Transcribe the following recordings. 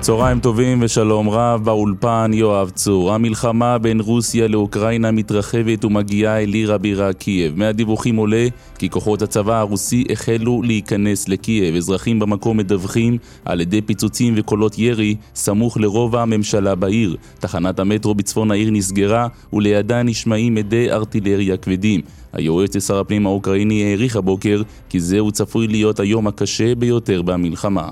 צהריים טובים ושלום רב, באולפן יואב צור. המלחמה בין רוסיה לאוקראינה מתרחבת ומגיעה אל עיר הבירה קייב. מהדיווחים עולה כי כוחות הצבא הרוסי החלו להיכנס לקייב. אזרחים במקום מדווחים על ידי פיצוצים וקולות ירי סמוך לרובע הממשלה בעיר. תחנת המטרו בצפון העיר נסגרה ולידה נשמעים עדי ארטילריה כבדים. היועץ שר הפנים האוקראיני העריך הבוקר כי זהו צפוי להיות היום הקשה ביותר במלחמה.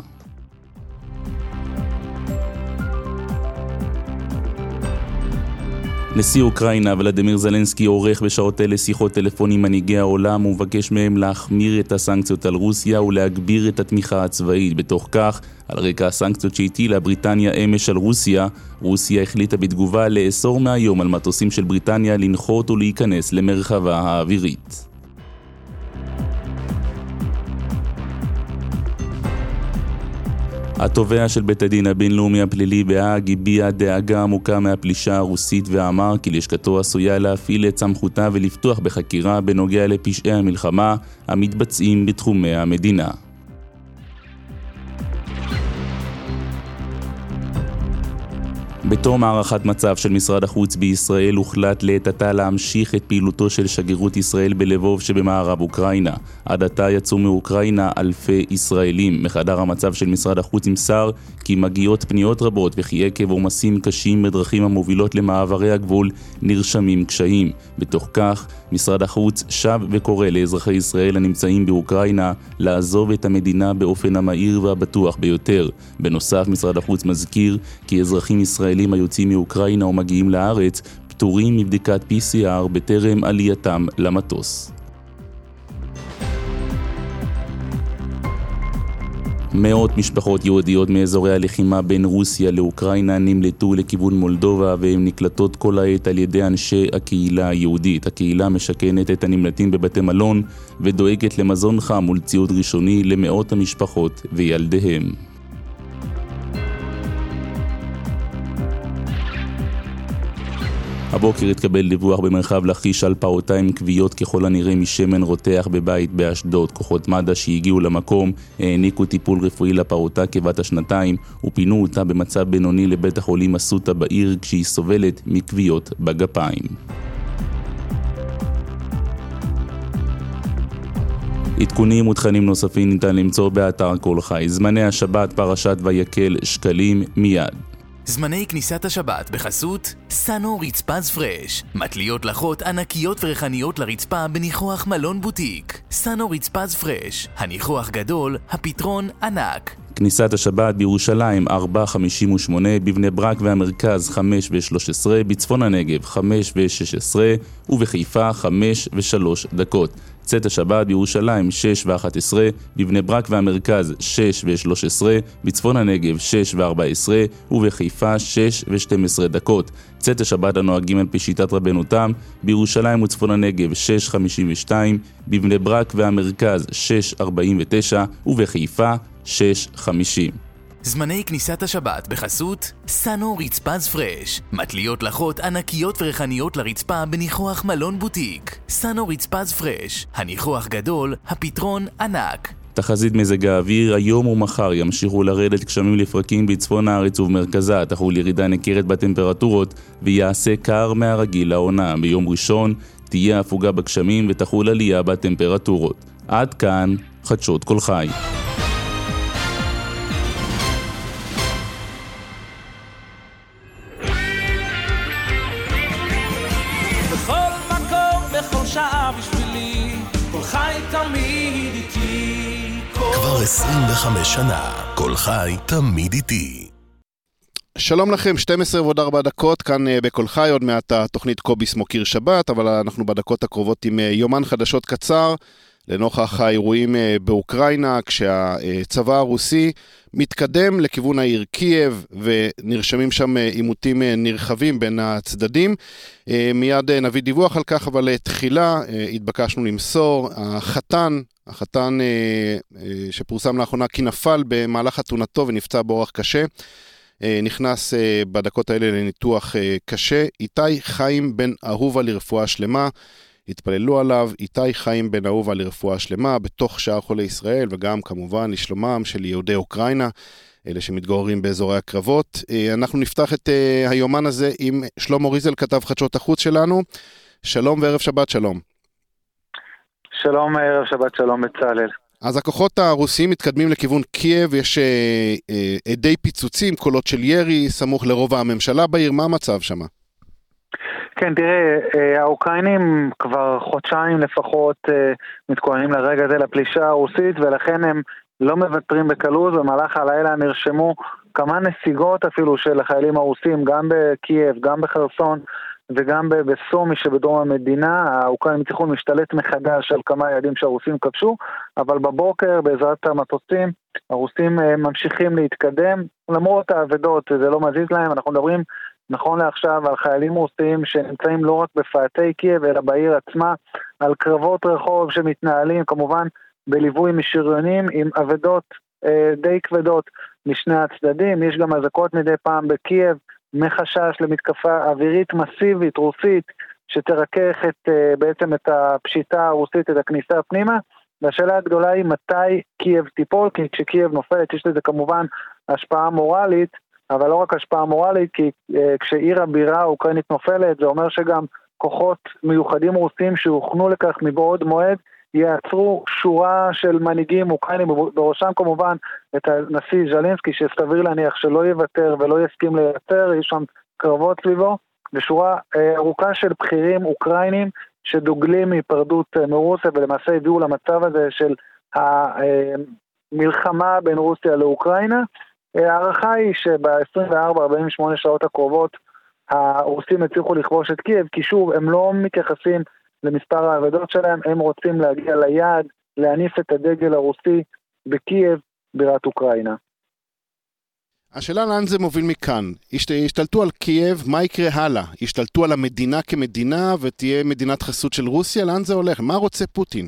נשיא אוקראינה ולדימיר זלנסקי עורך בשעות אלה שיחות טלפון עם מנהיגי העולם ומבקש מהם להחמיר את הסנקציות על רוסיה ולהגביר את התמיכה הצבאית. בתוך כך, על רקע הסנקציות שהטילה בריטניה אמש על רוסיה, רוסיה החליטה בתגובה לאסור מהיום על מטוסים של בריטניה לנחות ולהיכנס למרחבה האווירית. התובע של בית הדין הבינלאומי הפלילי בהאג הביע דאגה עמוקה מהפלישה הרוסית ואמר כי לשכתו עשויה להפעיל את סמכותה ולפתוח בחקירה בנוגע לפשעי המלחמה המתבצעים בתחומי המדינה. בתום הערכת מצב של משרד החוץ בישראל הוחלט לעת עתה להמשיך את פעילותו של שגרירות ישראל בלבוב שבמערב אוקראינה. עד עתה יצאו מאוקראינה אלפי ישראלים. מחדר המצב של משרד החוץ נמסר כי מגיעות פניות רבות וכי עקב עומסים קשים בדרכים המובילות למעברי הגבול נרשמים קשיים. בתוך כך משרד החוץ שב וקורא לאזרחי ישראל הנמצאים באוקראינה לעזוב את המדינה באופן המהיר והבטוח ביותר. בנוסף משרד החוץ מזכיר כי אזרחים ישראלים היוצאים מאוקראינה ומגיעים לארץ פטורים מבדיקת PCR בטרם עלייתם למטוס. מאות משפחות יהודיות מאזורי הלחימה בין רוסיה לאוקראינה נמלטו לכיוון מולדובה והן נקלטות כל העת על ידי אנשי הקהילה היהודית. הקהילה משכנת את הנמלטים בבתי מלון ודואגת למזון חם ולציוד ראשוני למאות המשפחות וילדיהם. הבוקר התקבל דיווח במרחב לכיש על פעוטה עם כוויות ככל הנראה משמן רותח בבית באשדוד. כוחות מד"א שהגיעו למקום העניקו טיפול רפואי לפעוטה כבת השנתיים ופינו אותה במצב בינוני לבית החולים אסותא בעיר כשהיא סובלת מכוויות בגפיים. עדכונים ותכנים נוספים ניתן למצוא באתר כל חי. זמני השבת פרשת ויקל שקלים מיד. זמני כניסת השבת בחסות סנו רצפז פרש, מטליות לחות ענקיות וריחניות לרצפה בניחוח מלון בוטיק. סנו רצפז פרש, הניחוח גדול, הפתרון ענק. כניסת השבת בירושלים 4:58, בבני ברק והמרכז 5:13, בצפון הנגב 5:16 ובחיפה 5:03. צאת השבת בירושלים 6:11, בבני ברק והמרכז 6:13, בצפון הנגב 6:14 ובחיפה 6:12. צאת השבת הנוהגים על פי שיטת רבנותם בירושלים וצפון הנגב 6:52, בבני ברק והמרכז 6:49 ובחיפה 6:50. זמני כניסת השבת בחסות סנו רצפז פרש, מטליות לחות ענקיות וריחניות לרצפה בניחוח מלון בוטיק. סנו רצפז פרש, הניחוח גדול, הפתרון ענק. תחזית מזג האוויר, היום ומחר ימשיכו לרדת גשמים לפרקים בצפון הארץ ובמרכזה, תחול ירידה ניכרת בטמפרטורות ויעשה קר מהרגיל לעונה. ביום ראשון תהיה הפוגה בגשמים ותחול עלייה בטמפרטורות. עד כאן חדשות כל חי. כבר 25 שנה, כל חי תמיד איתי. שלום לכם, 12:04, כאן בכל חי, עוד מעט התוכנית קוביס מוקיר שבת, אבל אנחנו בדקות הקרובות עם יומן חדשות קצר, לנוכח האירועים באוקראינה, כשהצבא הרוסי מתקדם לכיוון העיר קייב, ונרשמים שם עימותים נרחבים בין הצדדים. מיד נביא דיווח על כך, אבל תחילה התבקשנו למסור, החתן שפורסם לאחרונה כי נפל במהלך חתונתו ונפצע באורח קשה, נכנס בדקות האלה לניתוח קשה. איתי חיים בן אהובה לרפואה שלמה, התפללו עליו. איתי חיים בן אהובה לרפואה שלמה בתוך שאר חולי ישראל, וגם כמובן לשלומם של יהודי אוקראינה, אלה שמתגוררים באזורי הקרבות. אנחנו נפתח את היומן הזה עם שלמה ריזל, כתב חדשות החוץ שלנו. שלום וערב שבת שלום. שלום, ערב שבת שלום בצלאל. אז הכוחות הרוסיים מתקדמים לכיוון קייב, יש עדי פיצוצים, קולות של ירי, סמוך לרובע הממשלה בעיר, מה המצב שם? כן, תראה, האוקראינים כבר חודשיים לפחות מתכוננים לרגע זה לפלישה הרוסית, ולכן הם לא מוותרים בקלות. במהלך הלילה נרשמו כמה נסיגות אפילו של החיילים הרוסים, גם בקייב, גם בחרסון, וגם בסומי שבדרום המדינה. האוקראינים הצליחו להשתלט מחדש על כמה יעדים שהרוסים כבשו, אבל בבוקר בעזרת המטוסים הרוסים ממשיכים להתקדם למרות העבדות, זה לא מזיז להם. אנחנו מדברים נכון לעכשיו על חיילים רוסים שנמצאים לא רק בפאתי קייב אלא בעיר עצמה, על קרבות רחוב שמתנהלים כמובן בליווי משריונים עם עבדות די כבדות משני הצדדים. יש גם אזעקות מדי פעם בקייב מחשש למתקפה אווירית מסיבית רוסית שתרכך בעצם את הפשיטה הרוסית, את הכניסה הפנימה. והשאלה הגדולה היא מתי קייב תיפול, כי כשקייב נופלת יש לזה כמובן השפעה מורלית, אבל לא רק השפעה מורלית, כי כשעיר הבירה האוקראינית נופלת זה אומר שגם כוחות מיוחדים רוסים שהוכנו לכך מבעוד מועד יעצרו שורה של מנהיגים אוקראינים, בראשם כמובן את הנשיא ז'לינסקי שסביר להניח שלא יוותר ולא יסכים לייצר, יש שם קרבות סביבו, ושורה ארוכה של בכירים אוקראינים שדוגלים מהיפרדות מרוסיה, ולמעשה הביאו למצב הזה של המלחמה בין רוסיה לאוקראינה. הערכה היא שב-24-48 שעות הקרובות הרוסים הצליחו לכבוש את קייב, כי שוב הם לא מתייחסים למספר העבדות שלהם, הם רוצים להגיע ליעד, להניף את הדגל הרוסי בקייב, בירת אוקראינה. השאלה לאן זה מוביל מכאן? השתלטו על קייב, מה יקרה הלאה? השתלטו על המדינה כמדינה ותהיה מדינת חסות של רוסיה? לאן זה הולך? מה רוצה פוטין?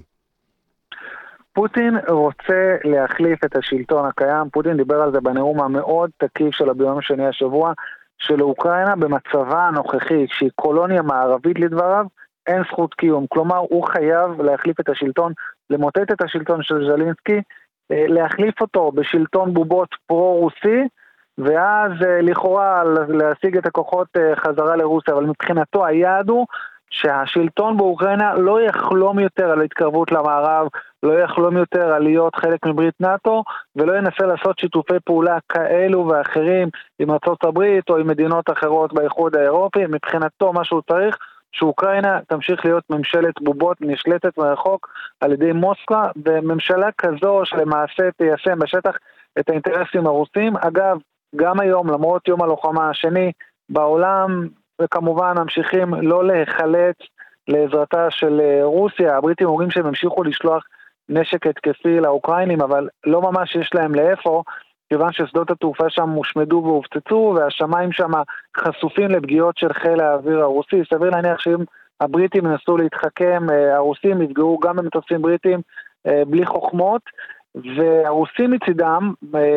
פוטין רוצה להחליף את השלטון הקיים. פוטין דיבר על זה בנאום המאוד תקיף של ביום שני השבוע, של אוקראינה במצבה הנוכחי, שהיא קולוניה מערבית לדבריו, אין זכות קיום. כלומר, הוא חייב להחליף את השלטון, למוטט את השלטון של ז'לינסקי, להחליף אותו בשלטון בובות פרו-רוסי, ואז לכאורה להשיג את הכוחות חזרה לרוסיה. אבל מבחינתו היעד הוא שהשלטון באוקראינה לא יחלום יותר על התקרבות למערב, לא יחלום יותר על להיות חלק מברית נאטו, ולא ינסה לעשות שיתופי פעולה כאלו ואחרים עם ארצות הברית או עם מדינות אחרות באיחוד האירופי. מבחינתו מה שהוא צריך שאוקראינה תמשיך להיות ממשלת בובות נשלטת מרחוק על ידי מוסקבה, וממשלה כזו שלמעשה תיישם בשטח את האינטרסים הרוסים. אגב, גם היום למרות יום הלוחמה השני בעולם, וכמובן ממשיכים לא להיחלץ לעזרתה של רוסיה. הבריטים אומרים שהם המשיכו לשלוח נשק התקפי לאוקראינים, אבל לא ממש יש להם לאיפה, כיוון ששדות התעופה שם מושמדו והופצצו, והשמיים שם חשופים לפגיעות של חיל האוויר הרוסי. סביר להניח שאם הבריטים ינסו להתחכם, הרוסים יפגעו גם במטוסים בריטים בלי חוכמות, והרוסים מצידם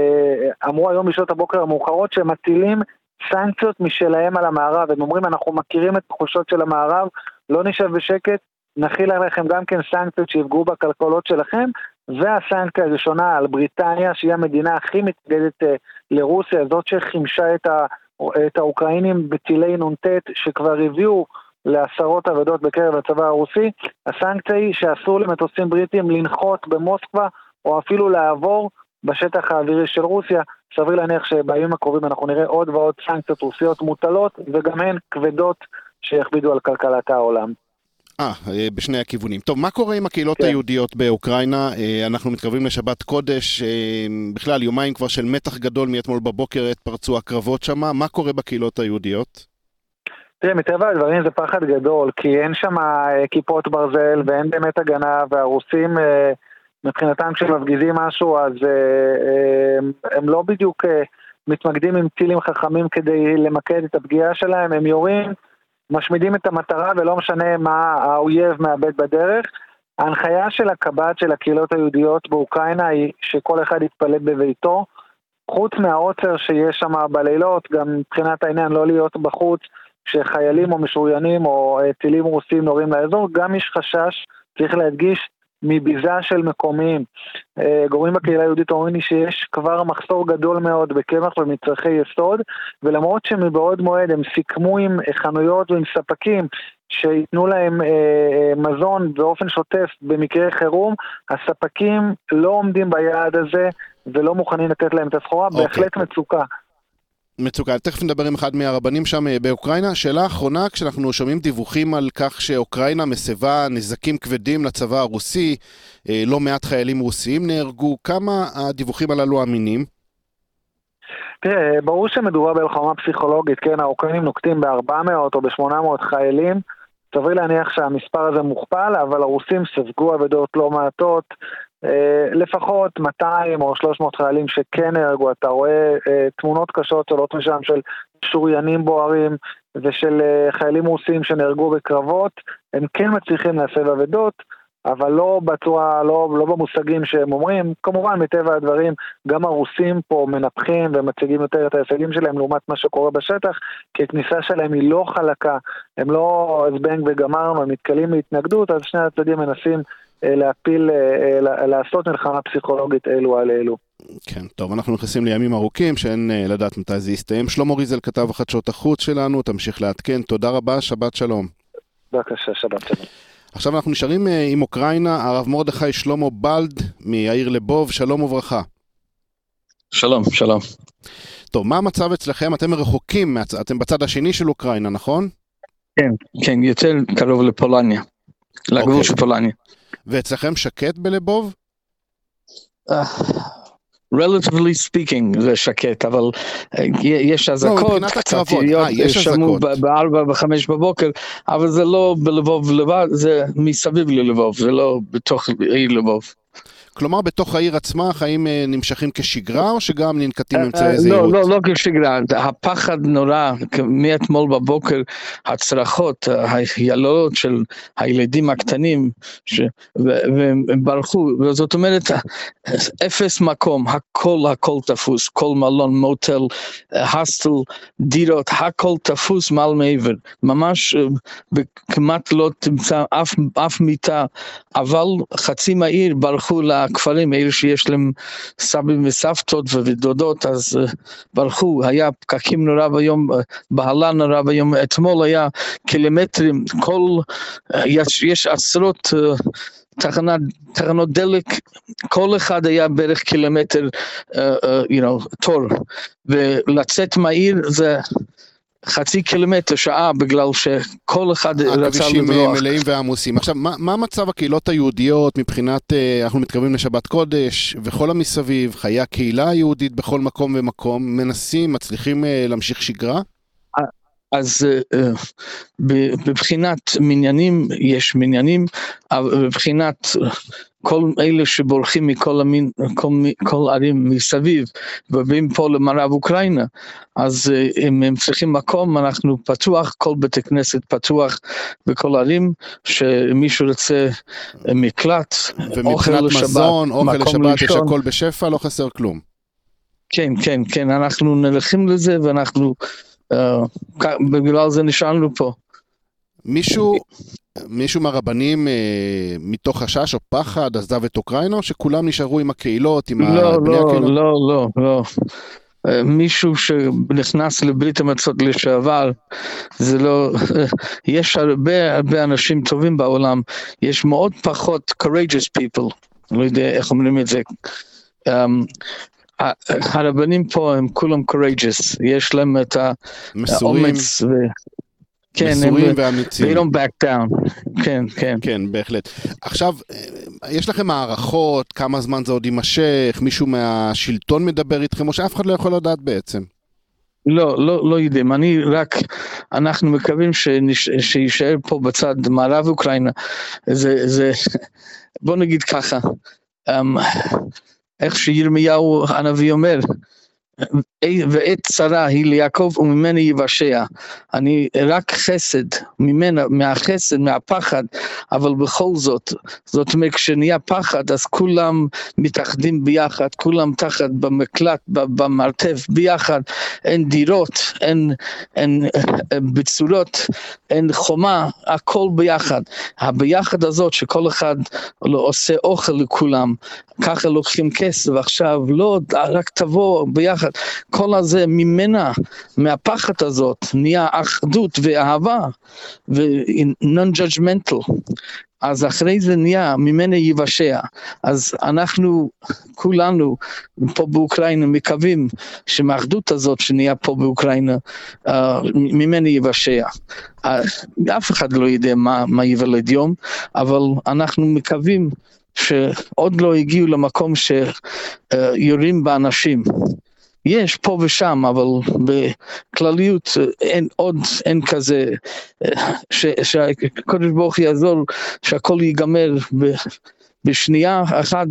אמרו היום בשעות הבוקר המאוחרות שהם מטילים סנקציות משלהם על המערב. הם אומרים אנחנו מכירים את תחושות של המערב, לא נשב בשקט, נכיל עליכם גם כן סנקציות שיפגעו בכלכלות שלכם. והסנקציה הראשונה על בריטניה, שהיא המדינה הכי מתנגדת לרוסיה, זאת שחימשה את האוקראינים בטילי נונטט שכבר הביאו לעשרות עבדות בקרב הצבא הרוסי. הסנקציה היא שאסור למטוסים בריטים לנחות במוסקבה או אפילו לעבור בשטח האווירי של רוסיה. סביר להניח שבימים הקרובים אנחנו נראה עוד ועוד סנקציות רוסיות מוטלות, וגם הן כבדות שיכבידו על כלכלת העולם. בשני הכיוונים. טוב, מה קורה עם הקהילות היהודיות באוקראינה? אנחנו מתקרבים לשבת קודש, בכלל יומיים כבר של מתח גדול מאתמול בבוקר התפרצו הקרבות שם, מה קורה בקהילות היהודיות? תראה, מטבע הדברים זה פחד גדול, כי אין שם כיפות ברזל ואין באמת הגנה, והרוסים מבחינתם כשמפגיזים משהו אז הם לא בדיוק מתמקדים עם טילים חכמים כדי למקד את הפגיעה שלהם, הם יורים, משמידים את המטרה ולא משנה מה האויב מאבד בדרך. ההנחיה של הקב"ט של הקהילות היהודיות באוקראינה היא שכל אחד יתפלל בביתו, חוץ מהעוצר שיש שם בלילות, גם מבחינת העניין לא להיות בחוץ, שחיילים או משוריינים או טילים רוסים נורים לאזור, גם יש חשש, צריך להדגיש, מביזה של מקומיים. גורמים בקהילה היהודית אומרים לי שיש כבר מחסור גדול מאוד בקמח ומצרכי יסוד, ולמרות שמבעוד מועד הם סיכמו עם חנויות ועם ספקים שיתנו להם מזון באופן שוטף במקרה חירום, הספקים לא עומדים ביעד הזה ולא מוכנים לתת להם את הסחורה, בהחלט מצוקה. מצוקה. תכף נדבר עם אחד מהרבנים שם באוקראינה. שאלה האחרונה, כשאנחנו שומעים דיווחים על כך שאוקראינה מסבה נזקים כבדים לצבא הרוסי, לא מעט חיילים רוסיים נהרגו, כמה הדיווחים הללו אמינים? תראה, ברור שמדובר בלחמה פסיכולוגית, כן, האוקראינים נוקטים ב-400 או ב-800 חיילים, סביר להניח שהמספר הזה מוכפל, אבל הרוסים ספגו אבדות לא מעטות, לפחות 200 או 300 חיילים שכן נהרגו. אתה רואה תמונות קשות שעולות משם של שוריינים בוערים ושל חיילים רוסים שנהרגו בקרבות, הם כן מצליחים להסב אבדות, אבל לא בצורה, לא במושגים שהם אומרים. כמובן מטבע הדברים גם הרוסים פה מנפחים ומציגים יותר את ההישגים שלהם לעומת מה שקורה בשטח, כי הכניסה שלהם היא לא חלקה, הם לא זבנג וגמרנו, הם מתקלים בהתנגדות, אז שני הצדדים מנסים להפיל, לעשות מלחמה פסיכולוגית אלו על אלו. כן, טוב, אנחנו נכנסים לימים ארוכים שאין לדעת מתי זה יסתיים. שלמה ריזל, כתב החדשות החוץ שלנו, תמשיך לעדכן. תודה רבה, שבת שלום. בבקשה, שבת שלום. עכשיו אנחנו נשארים עם אוקראינה, הרב מרדכי שלמה בלד מהעיר לבוב, שלום וברכה. שלום, שלום. טוב, מה המצב אצלכם? אתם רחוקים, אתם בצד השני של אוקראינה, נכון? כן, כן, יותר קרוב לפולניה, לגבול של פולניה. ואצלכם שקט בלבוב? Relatively speaking זה שקט, אבל יש אזעקות, קצת יריות שמעו ב-4 ו-5 בבוקר, אבל זה לא בלבוב לבד, זה מסביב ללבוב, זה לא בתוך העיר לבוב. כלומר, בתוך העיר עצמה החיים נמשכים כשגרה, או שגם ננקטים אמצעי זהירות? לא כשגרה, הפחד נורא, מאתמול בבוקר, הצרחות, היללות של הילדים הקטנים, והם ברחו, וזאת אומרת, אפס מקום, הכל תפוס, כל מלון, מוטל, הסטל, דירות, הכל תפוס מעל מעבר, ממש כמעט לא תמצא אף מיטה, אבל חצי מהעיר ברחו לכפרים, אלה שיש להם סבים וסבתות ודודות, אז ברחו, היה פקקים נורא ביום, בהלה נורא ביום, אתמול היה קילומטרים, יש עשרות תחנות דלק, כל אחד היה בערך קילומטר, תור, ולצאת מהעיר זה חצי קילומטר שעה, בגלל שכל אחד רצה לברוח. הכבישים מלאים ועמוסים. עכשיו, מה מצב הקהילות היהודיות מבחינת, אנחנו מתקרבים לשבת קודש, וכל המסביב, חיי הקהילה היהודית בכל מקום ומקום, מצליחים להמשיך שגרה? אז בבחינת מניינים, יש מניינים, אבל בבחינת כל אלה שבורחים כל ערים מסביב, ובאים פה למערב אוקראינה, אז אם הם צריכים מקום, אנחנו פתוח, כל בית כנסת פתוח בכל ערים, שמישהו רוצה מקלט, אוכל לשבת, מזון, אוכל לשבת, יש הכל בשפע, לא חסר כלום. כן, כן, כן, אנחנו נלכים לזה, ואנחנו בגלל זה נשארנו פה. מישהו מהרבנים מתוך חשש או פחד עזב את אוקראינה, או שכולם נשארו עם הקהילות, עם בני הקהילות? לא. מישהו שנכנס לברית המועצות לשעבר, זה לא, יש הרבה אנשים טובים בעולם, יש מאוד פחות courageous people, לא יודע איך אומרים את זה, הרבנים פה הם כולם courageous, יש להם את האומץ מסורים ואמיצים. They don't back down. כן, כן. כן, בהחלט. עכשיו, יש לכם הערכות, כמה זמן זה עוד יימשך, מישהו מהשלטון מדבר איתכם, או שאף אחד לא יכול לדעת בעצם? לא יודעים, אנחנו מקווים שישאר פה בצד מערב אוקראינה, בוא נגיד ככה, איך שירמיהו הנביא אומר, ועת צרה היא ליעקב וממנה יבשע. אני רק חסד, ממנה, מהחסד, מהפחד, אבל בכל זאת אומרת, כשנהיה פחד, אז כולם מתאחדים ביחד, כולם תחת במקלט, במרתף ביחד, אין דירות, אין בצורות, אין חומה, הכל ביחד. הביחד הזאת שכל אחד עושה אוכל לכולם, ככה לוקחים כסף, ועכשיו לא, רק תבוא ביחד, כל הזה ממנה, מהפחד הזאת, נהיה אחדות ואהבה, ו-non-judgmental, אז אחרי זה נהיה ממנה יבשע, אז אנחנו כולנו פה באוקראינה מקווים שמהאחדות הזאת שנהיה פה באוקראינה, ממנה יבשע, אף אחד לא יודע מה יוולד יום, אבל אנחנו מקווים שעוד לא הגיעו למקום שיורים באנשים, יש פה ושם, אבל בכלליות אין כזה, שהקדוש ברוך הוא יעזור שהכל ייגמר בשנייה אחת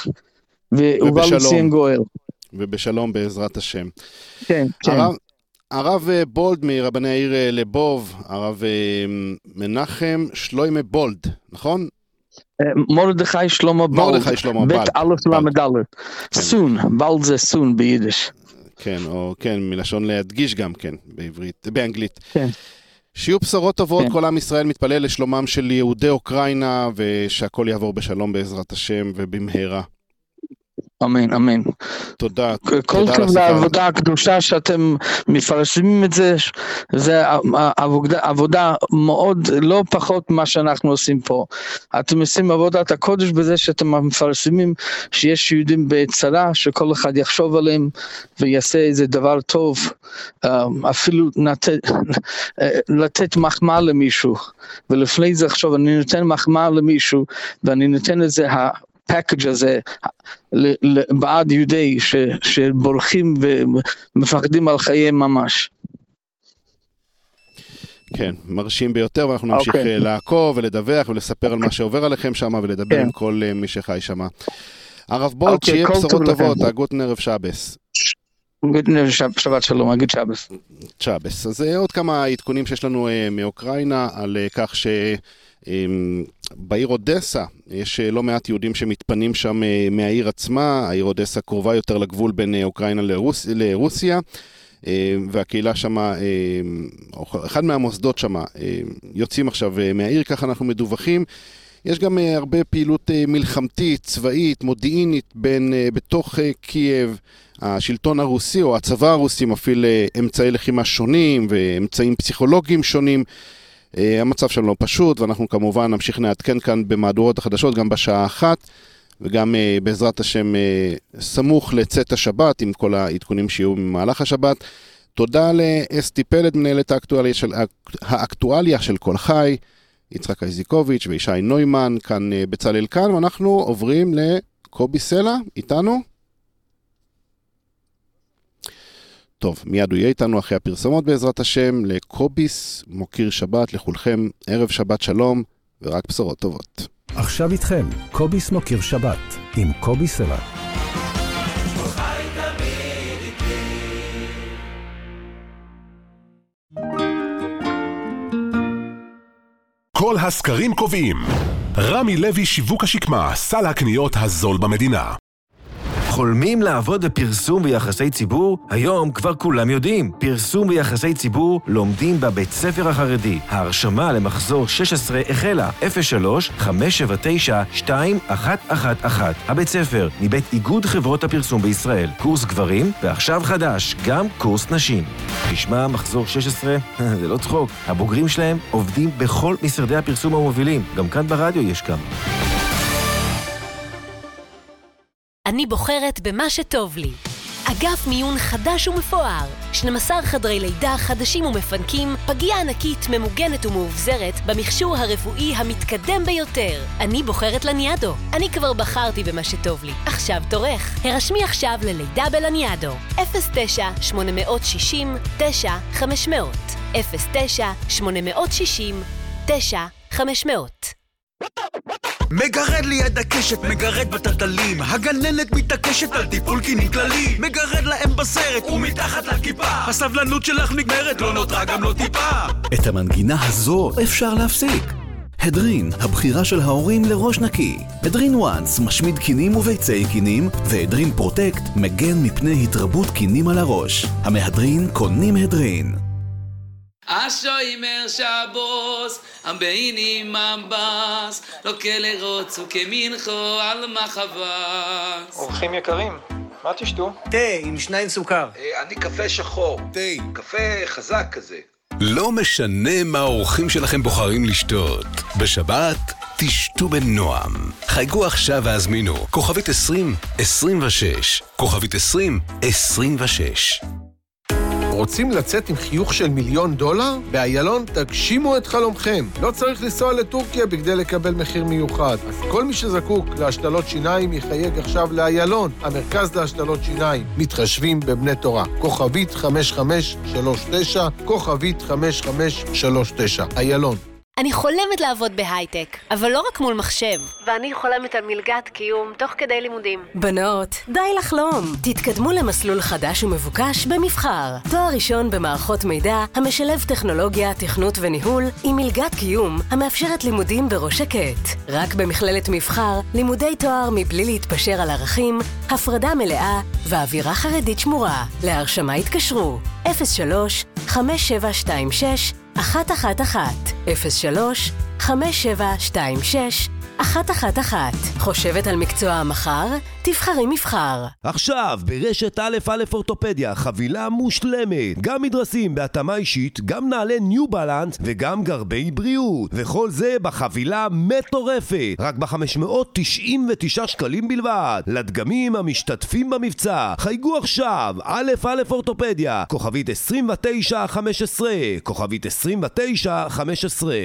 ובא לציין גואל. ובשלום בעזרת השם. כן, כן. הרב בולד מרבני העיר לבוב, הרב מנחם שלמה בולד, נכון? מרדכי שלמה בלד, בית א' למד א', סון, בלד זה סון ביידיש. כן, או כן, מלשון להדגיש גם כן, בעברית, באנגלית. כן. שיהיו בשורות טובות, כל עם ישראל מתפלל לשלומם של יהודי אוקראינה, ושהכל יעבור בשלום בעזרת השם ובמהרה. אמן, אמן. תודה. כל כך לעבודה הקדושה שאתם מפרסמים את זה, זה עבודה מאוד, לא פחות מה שאנחנו עושים פה. אתם עושים עבודת הקודש בזה שאתם מפרסמים שיש יהודים בצרה, שכל אחד יחשוב עליהם ויעשה איזה דבר טוב, אפילו לתת מחמאה למישהו, ולפני זה עכשיו אני נותן מחמאה למישהו, ואני נותן לזה הפאקג' הזה, בעד יהודי שבורחים ומפחדים על חייהם ממש. כן, מרשים ביותר, ואנחנו נמשיך לעקוב ולדווח ולספר על מה שעובר עליכם שם, ולדבר עם כל מי שחי שם. הרב בולד, שיהיה בשורות טובות, גוטן ערב שבס. גוטן ערב שבת שלום, אגיד שבס. שבס. אז עוד כמה עדכונים שיש לנו מאוקראינה, על כך בעיר אודסה יש לא מעט יהודים שמתפנים שם מהעיר עצמה. העיר אודסה קרובה יותר לגבול בין אוקראינה לרוסיה, והקהילה שם, אחד מהמוסדות שם, יוצאים עכשיו מהעיר, ככה אנחנו מדווחים. יש גם הרבה פעילות מלחמתית, צבאית, מודיעינית בתוך קייב. השלטון הרוסי או הצבא הרוסי מפעיל אמצעי לחימה שונים ואמצעים פסיכולוגיים שונים. המצב שלנו לא פשוט, ואנחנו כמובן נמשיך נעדכן כאן במהדורות החדשות גם בשעה 1, וגם בעזרת השם סמוך לצאת השבת עם כל העדכונים שיהיו במהלך השבת. תודה לאסתי פלד, מנהלת האקטואליה של כל חי, יצחק איזיקוביץ' וישי נוימן, כאן בצלאל כאן, ואנחנו עוברים לקובי סלע, איתנו. טוב, מיד הוא יהיה איתנו אחרי הפרסומות בעזרת השם, לקוביס, מוקיר שבת, לכולכם, ערב שבת שלום, ורק בשורות טובות. עכשיו איתכם, קוביס מוקיר שבת, עם קובי סלע. כל הסקרים קובעים. רמי לוי שיווק השקמה, סל הקניות הזול במדינה. חולמים לעבוד בפרסום ויחסי ציבור? היום כבר כולם יודעים. פרסום ויחסי ציבור לומדים בבית ספר החרדי. ההרשמה למחזור 16 החלה 03-579-2111. הבית ספר מבית איגוד חברות הפרסום בישראל. קורס גברים, ועכשיו חדש, גם קורס נשים. תשמע, מחזור 16, זה לא צחוק. הבוגרים שלהם עובדים בכל משרדי הפרסום המובילים. גם כאן ברדיו יש כמה. אני בוחרת במה שטוב לי. אגף מיון חדש ומפואר, 12 חדרי לידה חדשים ומפנקים, פגייה ענקית ממוגנת ומאובזרת במכשור הרפואי המתקדם ביותר. אני בוחרת לניאדו. אני כבר בחרתי במה שטוב לי. עכשיו תורך. הרשמי עכשיו ללידה בלניאדו. 09-860-9500 09-860-9500 מגרד ליד הקשת, מגרד בתתלים, הגננת מתעקשת על טיפול קינים כללי, מגרד להם בסרט ומתחת לכיפה, הסבלנות שלך נגמרת, לא נותרה גם לא טיפה. את המנגינה הזו אפשר להפסיק. הדרין, הבחירה של ההורים לראש נקי. הדרין וואנס משמיד קינים וביצי קינים, והדרין פרוטקט מגן מפני התרבות קינים על הראש. המהדרין קונים הדרין. אשוימר שבוס, הביינים מבס, לא כלרוץ וכמנחו על מחבס. אורחים יקרים, מה תשתו? תה עם 2 סוכר. אני קפה שחור. תה. קפה חזק כזה. לא משנה מה האורחים שלכם בוחרים לשתות. בשבת תשתו בנועם. חייגו עכשיו והזמינו. כוכבית 2026. כוכבית 2026. רוצים לצאת עם חיוך של $1,000,000? באיילון תגשימו את חלומכם. לא צריך לנסוע לטורקיה בכדי לקבל מחיר מיוחד. אז כל מי שזקוק להשתלות שיניים יחייג עכשיו לאיילון, המרכז להשתלות שיניים. מתחשבים בבני תורה. כוכבית 5539, כוכבית 5539. איילון. אני חולמת לעבוד בהייטק, אבל לא רק מול מחשב. ואני חולמת על מלגת קיום תוך כדי לימודים. בנות, די לחלום. תתקדמו למסלול חדש ומבוקש במבחר. תואר ראשון במערכות מידע, המשלב טכנולוגיה, תכנות וניהול, עם מלגת קיום, המאפשרת לימודים בראש שקט. רק במכללת מבחר, לימודי תואר מבלי להתפשר על ערכים, הפרדה מלאה ואווירה חרדית שמורה. להרשמה התקשרו 03-5726-111 03-5726-111 חושבת על מקצוע המחר? תבחרי מבחר. עכשיו ברשת א' אורתופדיה חבילה מושלמת, גם מדרסים בהתאמה אישית, גם נעלי ניו בלנס וגם גרבי בריאות, וכל זה בחבילה מטורפת רק ב-599 שקלים בלבד. לדגמים המשתתפים במבצע חייגו עכשיו א' אורתופדיה כוכבית 2915 כוכבית 2915.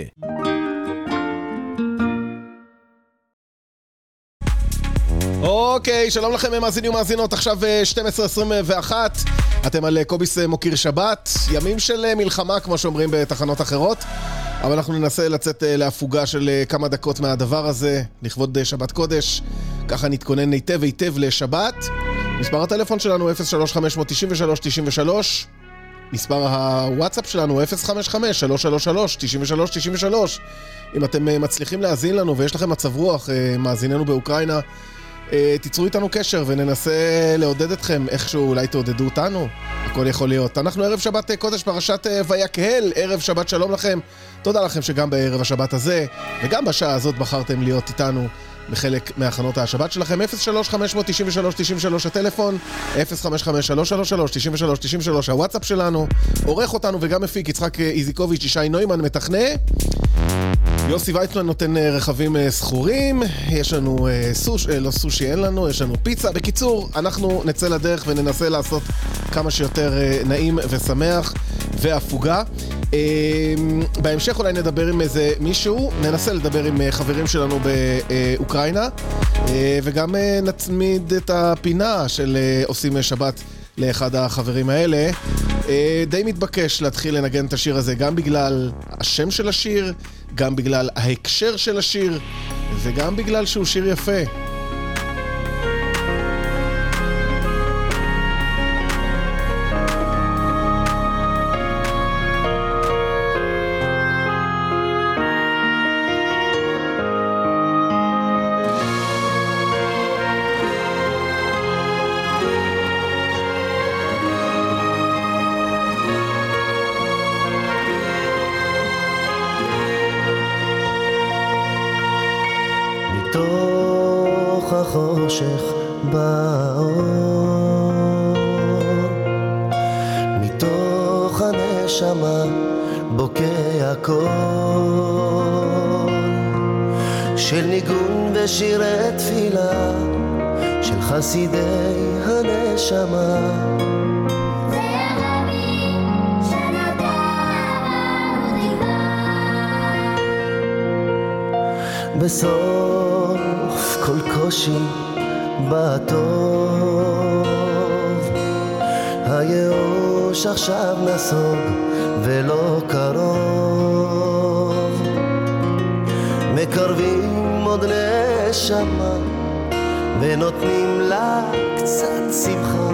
אוקיי, שלום לכם מאזינים ומאזינות, עכשיו 12:21, אתם על קוביס מוקיר שבת, ימים של מלחמה כמו שאומרים בתחנות אחרות, אבל אנחנו ננסה לצאת להפוגה של כמה דקות מהדבר הזה, לכבוד שבת קודש, ככה נתכונן היטב לשבת. מספר הטלפון שלנו 03-593-93, מספר הוואטסאפ שלנו 055-333-93-93. אם אתם מצליחים להאזין לנו ויש לכם מצב רוח, מאזיננו באוקראינה, תיצרו איתנו קשר וננסה לעודד אתכם, איכשהו אולי תעודדו אותנו, הכל יכול להיות. אנחנו ערב שבת קודש פרשת ויקהל, ערב שבת שלום לכם, תודה לכם שגם בערב השבת הזה וגם בשעה הזאת בחרתם להיות איתנו בחלק מהכנות השבת שלכם. 03-593-93 הטלפון, 055-333-93-93 הוואטסאפ שלנו, עורך אותנו וגם מפיק יצחק איזיקוביץ', ישי נוימן מתכנה, יוסי וייצמן נותן רכבים סחורים, יש לנו לא סושי אין לנו, יש לנו פיצה. בקיצור, אנחנו נצא לדרך וננסה לעשות כמה שיותר נעים ושמח והפוגה. בהמשך אולי נדבר עם איזה מישהו, ננסה לדבר עם חברים שלנו באוקראינה, וגם נצמיד את הפינה של עושים שבת לאחד החברים האלה. די מתבקש להתחיל לנגן את השיר הזה, גם בגלל השם של השיר, גם בגלל ההקשר של השיר, וגם בגלל שהוא שיר יפה. החושך באור, מתוך הנשמה בוקע קול של ניגון ושירי תפילה של חסידי הנשמה. בסוף כל קושי בטוב, הייאוש עכשיו נסוג ולא קרוב, מקרבים עוד הנשמה ונותנים לה קצת שמחה.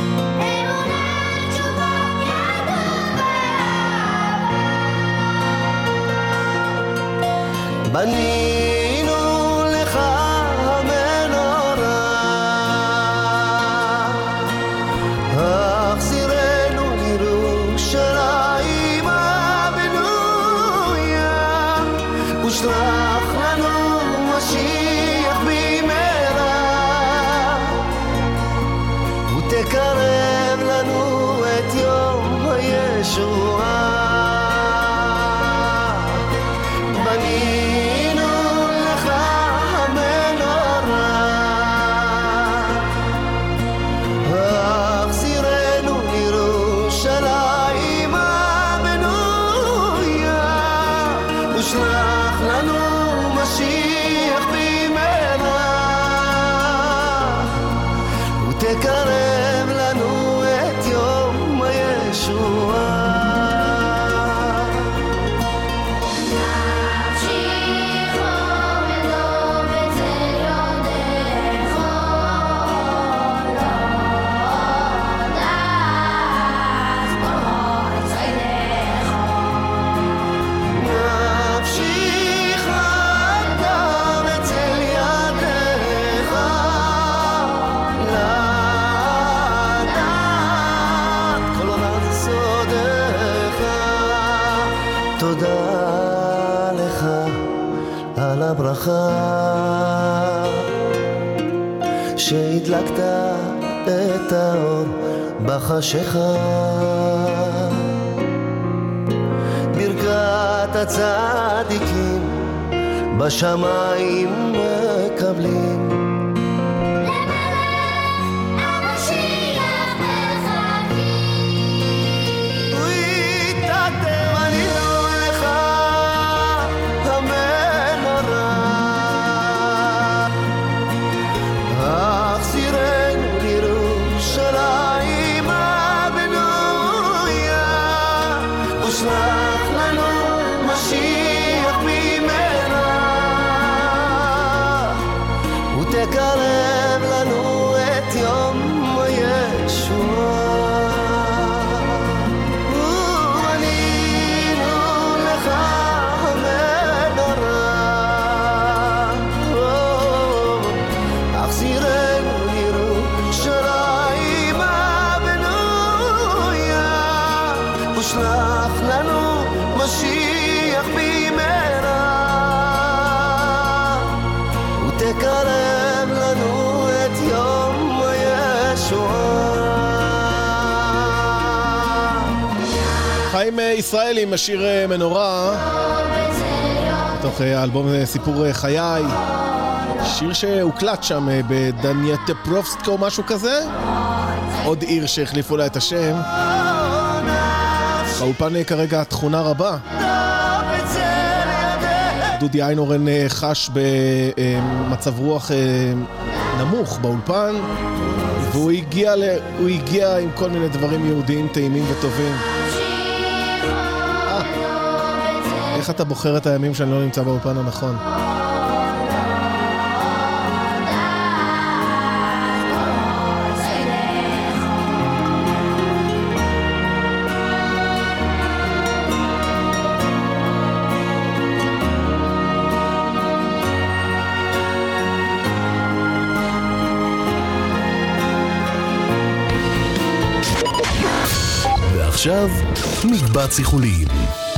בנינו לך המנורה, החזירנו לירושלים הבנויה, ושלח לנו משיח במהרה, ותקרב לנו את יום הישועה. תקרב לנו את יום הישועה. תודה לך על הברכה שהדלקת את האור בחשיכה, ברכת הצדיקים בשמיים מקבלים, תקרב לנו את יום הישועה. בנינו לך המנורה, החזירנו לירושלים הבנויה, ושלח לנו משיח במהרה, ותקרב לנו את יום הישועה. חיים ישראלי עם השיר מנורה מתוך האלבום סיפור חיי, שיר שהוקלט שם בדנייפרובסק או משהו כזה, עוד עיר שהחליפו לה את השם. באולפן כרגע תכונה רבה, דודי איינורן חש במצב רוח נמוך באולפן, והוא הגיע עם כל מיני דברים יהודיים טעימים וטובים. איך אתה בוחר את הימים שאני לא נמצא באולפן הנכון? ועכשיו מקבץ איחולים.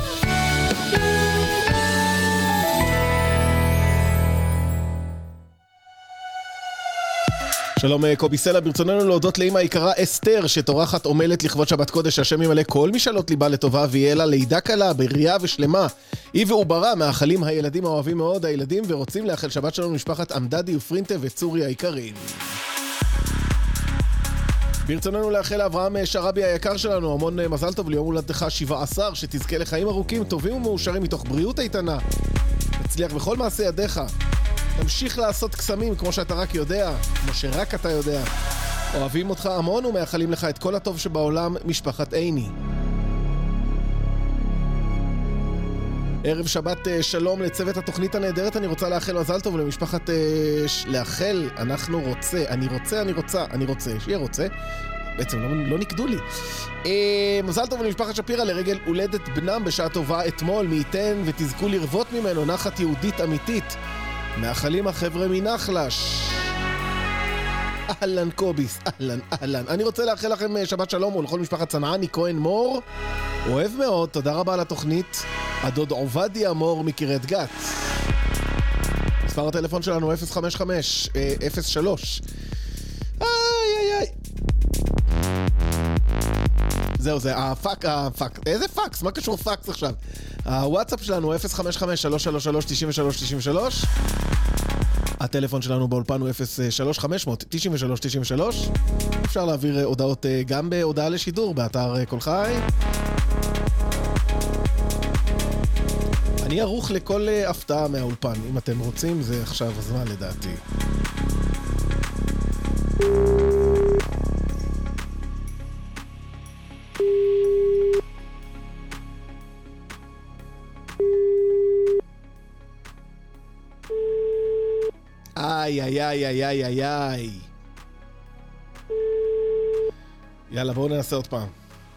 שלום קובי סלע, ברצוננו להודות לאמא היקרה אסתר שתורחת עומלת לכבוד שבת קודש, השם ימלא כל משאלות ליבה לטובה ויהיה לה לידה קלה בריאה ושלמה, היא ועוברה. מאחלים הילדים האוהבים מאוד הילדים ורוצים לאחל שבת שלום למשפחת עמדדי ופרינטה וצורי היקרים. ברצוננו לאחל לאברהם שרבי היקר שלנו המון מזל טוב ליום הולדתך 17, שתזכה לחיים ארוכים טובים ומאושרים מתוך בריאות איתנה, תצליח בכל מעשה ידיך, תמשיך לעשות קסמים כמו שאתה רק יודע, כמו שרק אתה יודע. אוהבים אותך המון ומאחלים לך את כל הטוב שבעולם, משפחת עיני. ערב שבת שלום לצוות התוכנית הנהדרת, אני רוצה לאחל מזל טוב למשפחת לאחל, אני רוצה, שיהיה רוצה, בעצם לא נקדו לי. מזל טוב למשפחת שפירה לרגל הולדת בנם בשעה טובה אתמול, מי ייתן ותזכו לרבות ממנו נחת יהודית אמיתית. מאחלים החבר'ה מנחלש. אהלן קוביס, אהלן. אני רוצה לאחל לכם שבת שלום ולכל משפחת צנעני כהן מור. אוהב מאוד, תודה רבה על התוכנית. הדוד עובדיה מור מקריית גת. מספר הטלפון שלנו 055-03. איי. זהו, זה הפאק. איזה פאקס? מה קשור פאקס עכשיו? הוואטסאפ שלנו 055-333-9393. הטלפון שלנו באולפן הוא 03-500-93-93. אפשר להעביר הודעות גם בהודעה לשידור באתר כל חי. אני ערוך לכל הפתעה מהאולפן. אם אתם רוצים, זה עכשיו הזמן לדעתי. איי. יאללה, בואו ננסה עוד פעם.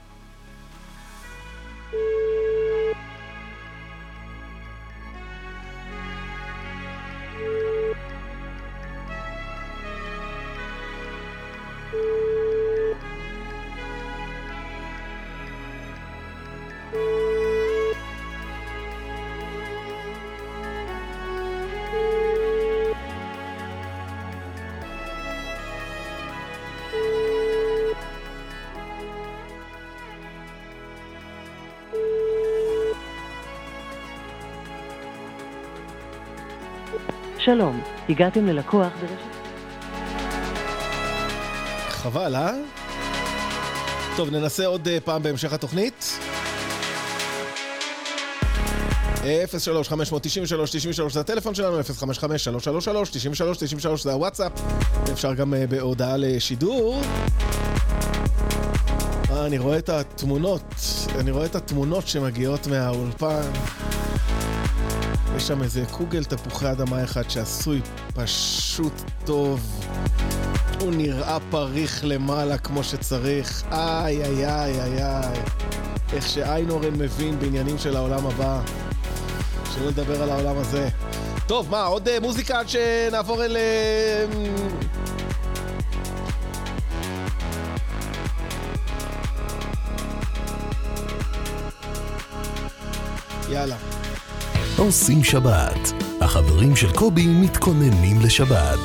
שלום, הגעתם ללקוח ברשת... חבל, טוב, ננסה עוד פעם בהמשך התוכנית. 03-500-93-93 זה הטלפון שלנו, 055-333-93-93 זה הוואטסאפ. אפשר גם בהודעה לשידור. אני רואה את התמונות שמגיעות מהאולפן. יש שם איזה קוגל תפוחי אדמה אחד שעשוי פשוט טוב. הוא נראה פריך למעלה כמו שצריך. איי. איך שאיינורן מבין בעניינים של העולם הבא. שלא לדבר על העולם הזה. טוב, מה, עוד מוזיקה עד שנעבור אל... יאללה. עושים שבת. החברים של קובי מתכוננים לשבת.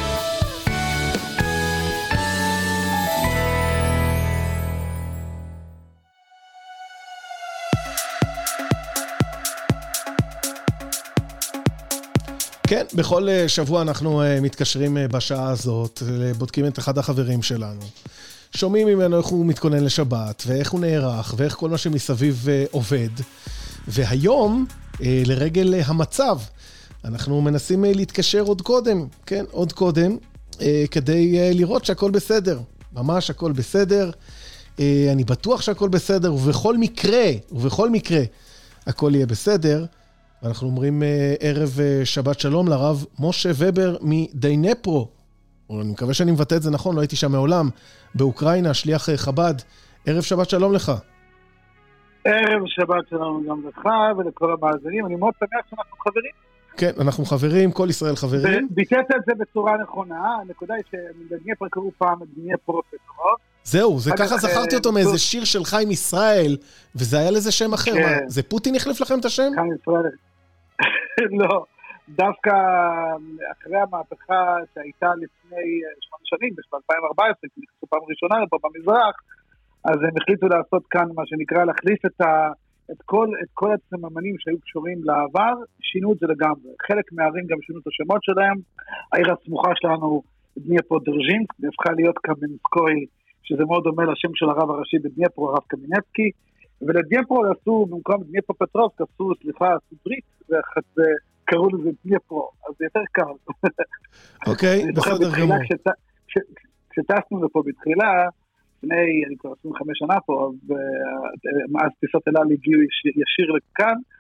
כן, בכל שבוע אנחנו מתקשרים בשעה הזאת, בודקים את אחד החברים שלנו. שומעים ממנו איך הוא מתכונן לשבת, ואיך הוא נערך, ואיך כל מה שמסביב עובד. והיום, לרגל המצב, אנחנו מנסים להתקשר עוד קודם, כדי לראות שהכל בסדר. ממש הכל בסדר. אני בטוח שהכל בסדר, ובכל מקרה, הכל יהיה בסדר. ואנחנו אומרים ערב שבת שלום לרב משה ובר מדייניפרו. אני מקווה שאני מבטא את זה נכון, לא הייתי שם מעולם. באוקראינה, שליח חב"ד. ערב שבת שלום לך. ערב שבת שלום גם לך ולכל המאזינים. אני מאוד שמח שאנחנו חברים. כן, אנחנו חברים, כל ישראל חברים. ביטאת את זה בצורה נכונה. הנקודה היא שבדייניפרו קראו פעם דייניפרו פטרוב. זהו, זה ככה זכרתי אותו מאיזה שיר של חיים ישראל, וזה היה לזה שם אחר. מה, זה פוטין החליף לכם את השם? חיים ישראל. לא, דווקא אחרי המהפכה שהייתה לפני 8 שנים, ב-2014, כשנכנסו פעם ראשונה פה במזרח, אז הם החליטו לעשות כאן מה שנקרא להחליף את כל הסממנים שהיו קשורים לעבר, שינו את זה לגמרי. חלק מהערים גם שינו את השמות שלהם. העיר הסמוכה שלנו, דנייפרודז'ינסק, הפכה להיות קמנסקוי, שזה מאוד דומה לשם של הרב הראשי בדנייפרו, הרב קמינצקי, ולדנייפרו עשו, במקום דנייפרופטרובסק, עשו ברית, וקראו לזה דנייפרו, אז זה יותר קל. אוקיי, בסדר גמור. כשטסנו לפה בתחילה, לפני, אני כבר 25 שנה פה, אז טיסות אל על הגיעו ישיר לכאן,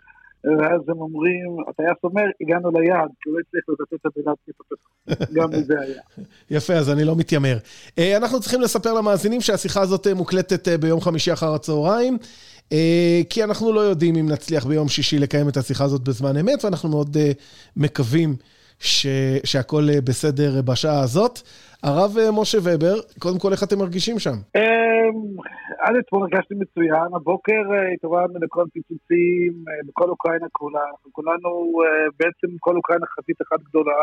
ואז הם אומרים, הטייס אומר, הגענו ליעד, כי הוא לא הצליח לתת את המילה פתאום. גם מזה היה. יפה, אז אני לא מתיימר. אנחנו צריכים לספר למאזינים שהשיחה הזאת מוקלטת ביום חמישי אחר הצהריים, כי אנחנו לא יודעים אם נצליח ביום שישי לקיים את השיחה הזאת בזמן אמת, ואנחנו מאוד מקווים שהכל בסדר בשעה הזאת. הרב משה ובר, קודם כל איך אתם מרגישים שם? עד אתמול הרגשתי מצוין, הבוקר התעוררנו לכל פיצוצים בכל אוקראינה כולה, כולנו בעצם כל אוקראינה חזית אחת גדולה,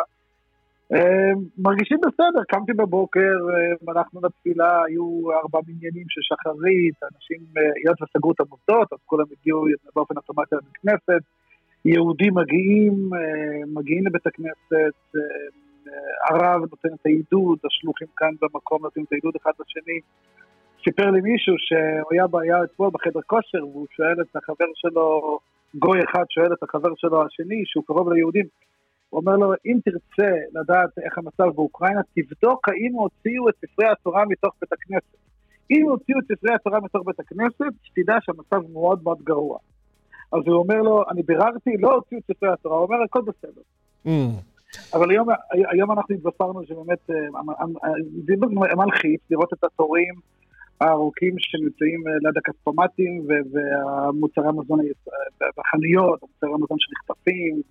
מרגישים בסדר, קמתי בבוקר, הלכנו לתפילה, היו 4 מניינים של שחרית, אנשים היות וסגרו את המוסדות, אז כולם הגיעו באופן אוטומטי לבית כנסת, יהודים מגיעים לבית הכנסת, הרב נותן את העידוד, השלוחים כאן במקום נותנים את העידוד אחד לשני. סיפר לי מישהו שהוא היה אתמול בחדר כושר, והוא שואל את החבר שלו, גוי אחד שואל את החבר שלו השני, שהוא קרוב ליהודים, הוא אומר לו, אם תרצה לדעת איך המצב באוקראינה, תבדוק האם הוציאו את ספרי התורה מתוך בית הכנסת. אם הוציאו את ספרי התורה מתוך בית הכנסת, שתדע שהמצב מאוד מאוד גרוע. אז הוא אומר לו, אני ביררתי, לא הוציאו את ספרי התורה, הוא אומר, הכל בסדר. אבל היום אנחנו התבשרנו שבאמת זה מלחיץ לראות את התורים הארוכים שנמצאים ליד הכספומטים והמוצרי המזון בחנויות, מוצרי המזון שנחטפים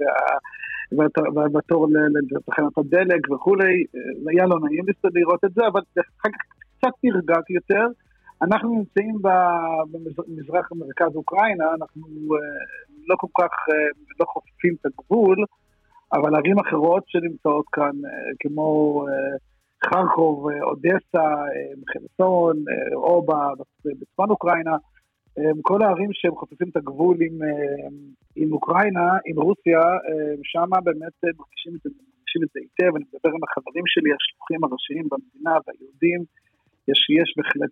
והתור לתחנת הדלק וכולי, היה לא נעים לראות את זה, אבל אחר כך קצת נרגע יותר. אנחנו נמצאים במזרח מרכז אוקראינה, אנחנו לא כל כך לא חופפים את הגבול, אבל ערים אחרות שנמצאות כאן, כמו חרקוב, אודסה, חרסון, או בצפון אוקראינה, כל הערים שהם חופפים את הגבול עם אוקראינה, עם רוסיה, שם באמת מרגישים את זה היטב. אני מדבר עם החברים שלי, השלוחים הראשיים במדינה והיהודים, יש בהחלט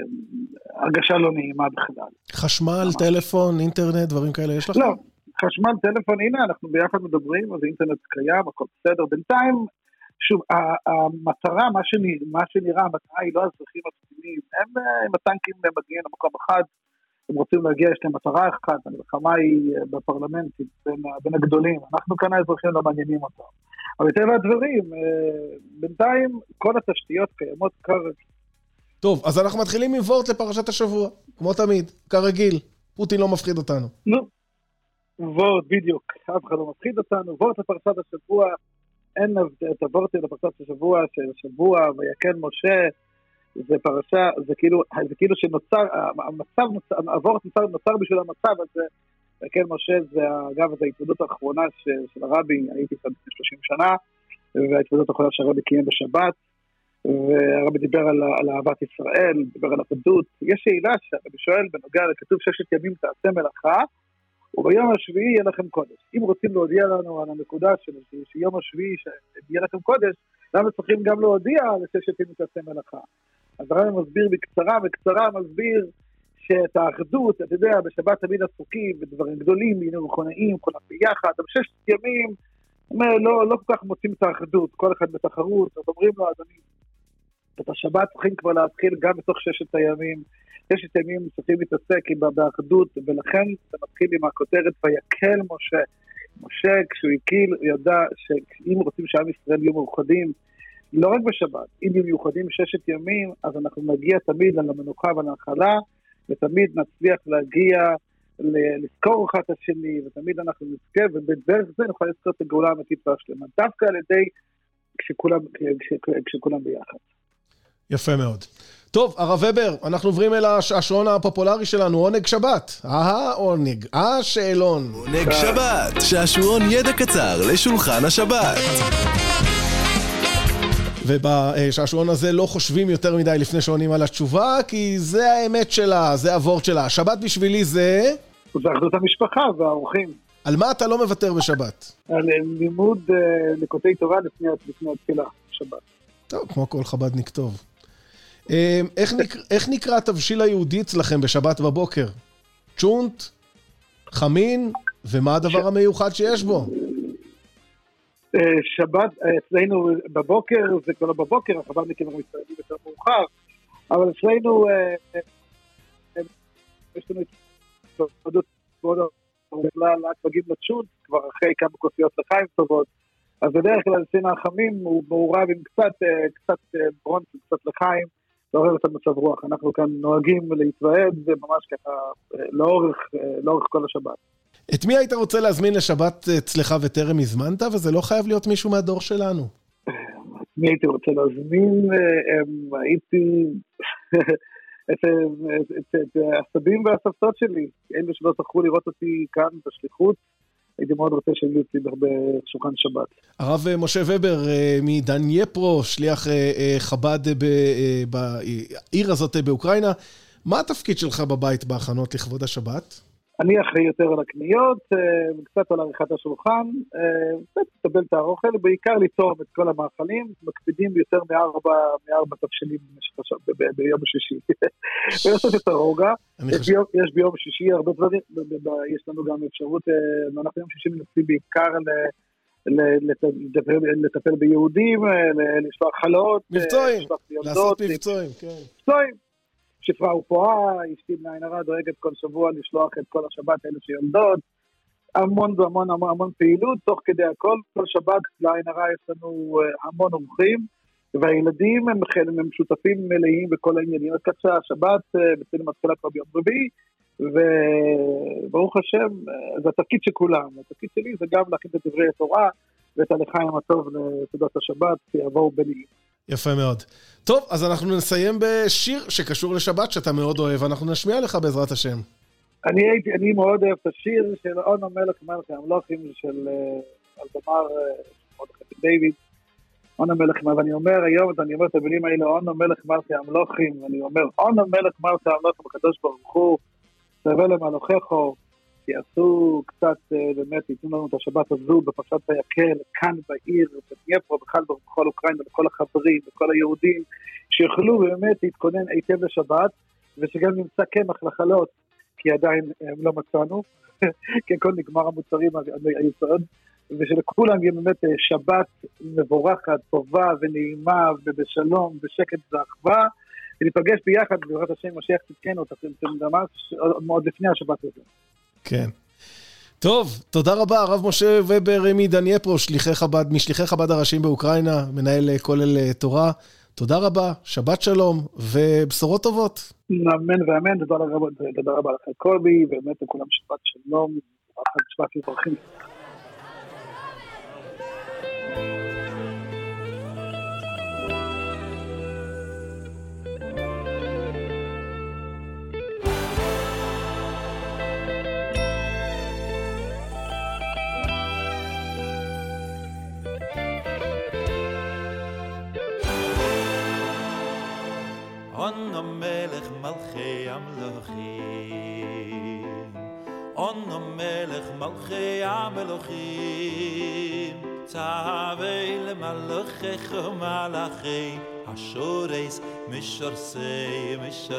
הרגשה לא נעימה בכלל. חשמל, טלפון, אינטרנט, דברים כאלה יש לך? לא. חשמל, טלפון, הנה, אנחנו ביחד מדברים, אז האינטרנט קיים, הכל בסדר. בינתיים, שוב, המטרה, מה שנראה, המטרה היא לא האזרחים הפנימיים, הם הטנקים מגיעים למקום אחד, הם רוצים להגיע, יש להם מטרה אחת, המלחמה היא בפרלמנטים, בין הגדולים, אנחנו כאן האזרחים לא מעניינים אותם. אבל טבע הדברים, בינתיים, כל התשתיות קיימות כרגיל. טוב, אז אנחנו מתחילים עם וורט לפרשת השבוע, כמו תמיד, כרגיל, פוטין לא מפחיד אותנו. נו. וורט, בדיוק, אף אחד לא מפחיד אותנו, וורט לפרשת השבוע, אין את הוורט לפרשת השבוע של שבוע, ויקל משה, זה פרשה, זה כאילו שנוצר, הוורט נוצר בשביל המצב הזה, יקל משה זה אגב, זה ההתוודות האחרונה של הרבי, הייתי כאן 30 שנה, וההתוודות האחרונה שהרבי קיים בשבת, והרבי דיבר על אהבת ישראל, דיבר על הפדות, יש שאלה שהרבי שואל בנוגע לכתוב 6 ימים תעשה מלאכה, וביום השביעי יהיה לכם קודש. אם רוצים להודיע לנו על הנקודה שיום השביעי יהיה לכם קודש, למה צריכים גם להודיע ל6 ימים תעשה מלאכה? אז הרבי מסביר בקצרה מסביר שאת האחדות, אתה יודע, בשבת תמיד עסוקים, בדברים גדולים, מכונאים, כולם ביחד, אבל 6 ימים, לא כל כך מוצאים את האחדות, כל אחד בתחרות, אז אומרים לו, אדוני, את השבת צריכים כבר להתחיל גם בתוך 6 הימים, 6 ימים צריכים להתעסק באחדות, ולכן זה מתחיל עם הכותרת ויקל משה. משה, כשהוא הקיל, הוא ידע שאם רוצים שעם ישראל יהיו מאוחדים, לא רק בשבת, אם יהיו מיוחדים 6 ימים, אז אנחנו נגיע תמיד למנוחה ולנחלה, ותמיד נצליח להגיע לזכור אחד השני, ותמיד אנחנו נזכה, ובדרך זה נוכל לזכור את הגאולה האמיתית והשלמה, דווקא על ידי כשכולם ביחד. יפה מאוד. טוב, הרב ובר, אנחנו עוברים אל השעון הפופולרי שלנו, עונג שבת. עונג, שאלון. עונג שבת, שעשועון ידע קצר לשולחן השבת. ובשעשועון הזה לא חושבים יותר מדי לפני שעונים על התשובה, כי זה האמת שלה, זה הוורט שלה. שבת בשבילי זה... זה אחדות המשפחה והאורחים. על מה אתה לא מוותר בשבת? על לימוד לקוטי תורה לפני התפילה, שבת. טוב, כמו כל חב"דניק טוב. איך נקרא התבשיל היהודי אצלכם בשבת בבוקר? צ'ונט, חמין, ומה הדבר המיוחד שיש בו? שבת, אצלנו בבוקר, זה כבר לא בבוקר, החב"דניקים המסתרדים יותר מאוחר, אבל אצלנו יש לנו התוודות מאוד בכלל רק מגיעים לצ'וט, כבר אחרי כמה כוסיות לחיים טובות, אז בדרך כלל סין החמים הוא מעורב עם קצת ברונץ, קצת לחיים, לעורר את המצב רוח. אנחנו כאן נוהגים להתוועד, וממש ככה לאורך כל השבת. את מי היית רוצה להזמין לשבת אצלך וטרם הזמנת, וזה לא חייב להיות מישהו מהדור שלנו? מי הייתי רוצה להזמין? הייתי את הסבים והסבתות שלי, אלו שלא זכו לראות אותי כאן בשליחות, הייתי מאוד רוצה שהם יוצאים בשולחן שבת. הרב משה ובר מדנייפרו, שליח חב"ד בעיר הזאת באוקראינה, מה התפקיד שלך בבית בהכנות לכבוד השבת? אני אחראי יותר על הקניות, קצת על עריכת השולחן, קצת לטבל את האוכל, בעיקר ליצור את כל המאכלים, מקפידים יותר מארבע תבשלים ביום השישי. ולעשות את הרוגע, יש ביום שישי הרבה דברים, יש לנו גם אפשרות, אנחנו יום שישי מנסים בעיקר לטפל ביהודים, לשלוח חלות, מבצועים, לעשות מבצועים, כן. מבצועים. שפרה ופועה, אשתי בני עין הרע דואגת כל שבוע לשלוח את כל השבת האלה שיולדות, המון פעילות, תוך כדי הכל, כל שבת לעין הרע יש לנו המון אורחים, והילדים הם שותפים מלאים בכל העניינים, אז כך שהשבת בצלם מתחילה כבר ביום רביעי, וברוך השם, זה התפקיד של כולם, התפקיד שלי זה גם להכין את דברי התורה, ואת הלחיים הטוב לתודות השבת, שיבואו בניים. יפה מאוד. טוב, אז אנחנו נסיים בשיר שקשור לשבת שאתה מאוד אוהב, אנחנו נשמיע לך בעזרת השם. אני מאוד אוהב את השיר של אונו מלך מלכי המלוכים של אלתמר מרדכי דיוויד. אונו מלך מלכי, ואני אומר היום, אני אומר את המילים האלה, אונו מלך מלכי המלוכים, ואני אומר, אונו מלך מלכי המלוכים, הקדוש ברוך הוא, סבל למלוכךו, יעשו קצת, באמת, ייתנו לנו את השבת הזו בפרשת ויקל, כאן בעיר, בדנייפרו, בכלל בכל אוקראינה, בכל החברים, בכל היהודים, שיוכלו באמת להתכונן היטב לשבת, ושגם נמצא קמח לחלות, כי עדיין הם לא מצאנו, כי הכל נגמר המוצרים היסוד, ושלכולם יהיה באמת שבת מבורכת, טובה ונעימה, ובשלום, בשקט ואחווה, וניפגש ביחד, בעזרת השם, משיח צדקנו, ממש עוד לפני השבת הזה. כן. טוב, תודה רבה, הרב משה ובר מדנייפרו, משליחי חב"ד הראשיים באוקראינה, מנהל כולל תורה. תודה רבה, שבת שלום ובשורות טובות. אמן ואמן, תודה רבה לך קובי, באמת לכולם שבת שלום, שבת מברכים. אונו מלך מלכי המלוכים, אונו מלך מלכי המלוכים, צווה למלכך ומלכי השורס משורסי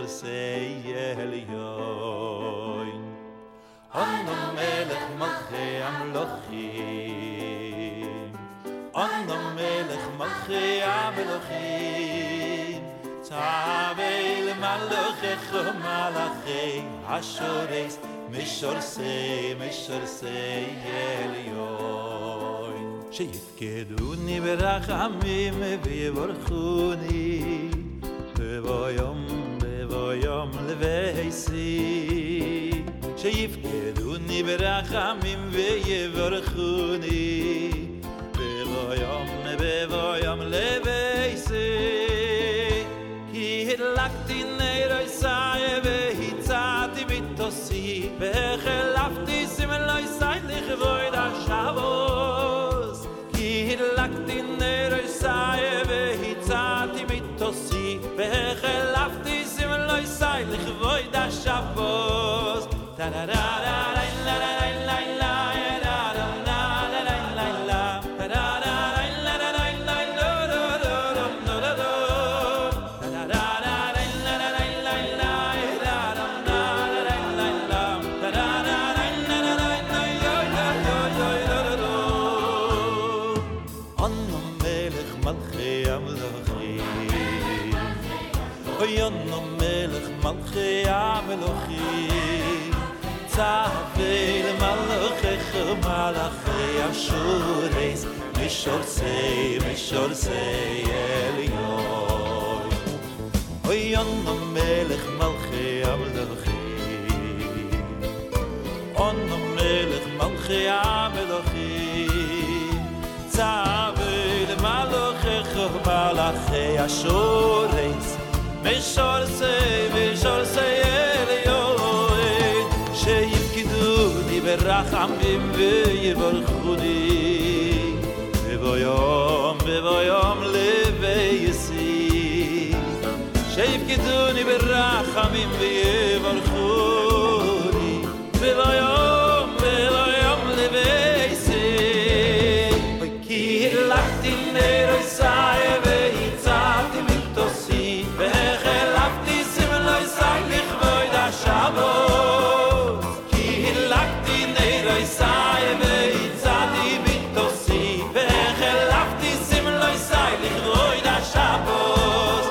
עליון. אונו מלך מלכי המלוכים, אונו מלך מלכי המלוכים, צווה למלכך ומלכי השורס משורסי עליון. שיפקדוני ברחמים ויברכוני בבוא יום לבייסי. שיפקדוני ברחמים ויברכוני בבוא יום לבייסי. הדלקתי נר ישי והצעתי מטוסי והחלפתי סמל ישי לכבוד השבוס. כי הדלקתי נר ישי והצעתי מטוסי והחלפתי סמל ישי לכבוד השבוס. צעבי למלאכך מלאכי אשורס משורסי עליון אוי און המלך מלכי המלכים און המלך מלכי המלכים צעבי למלאכך מלאכי אשורס משורסי עליון שיפקדוני ברחמים ויברכוני בבויום לבייסי שיפקדוני ברחמים ויברכוני בבויום לבייסי כי הלכתי נרסי והצעתי מטוסי והחלפתי סמלוי סי לכבוד השבות כי הלכתי נרסי והצעתי מטוסי והחלפתי סמלוי סי לכבוד השבות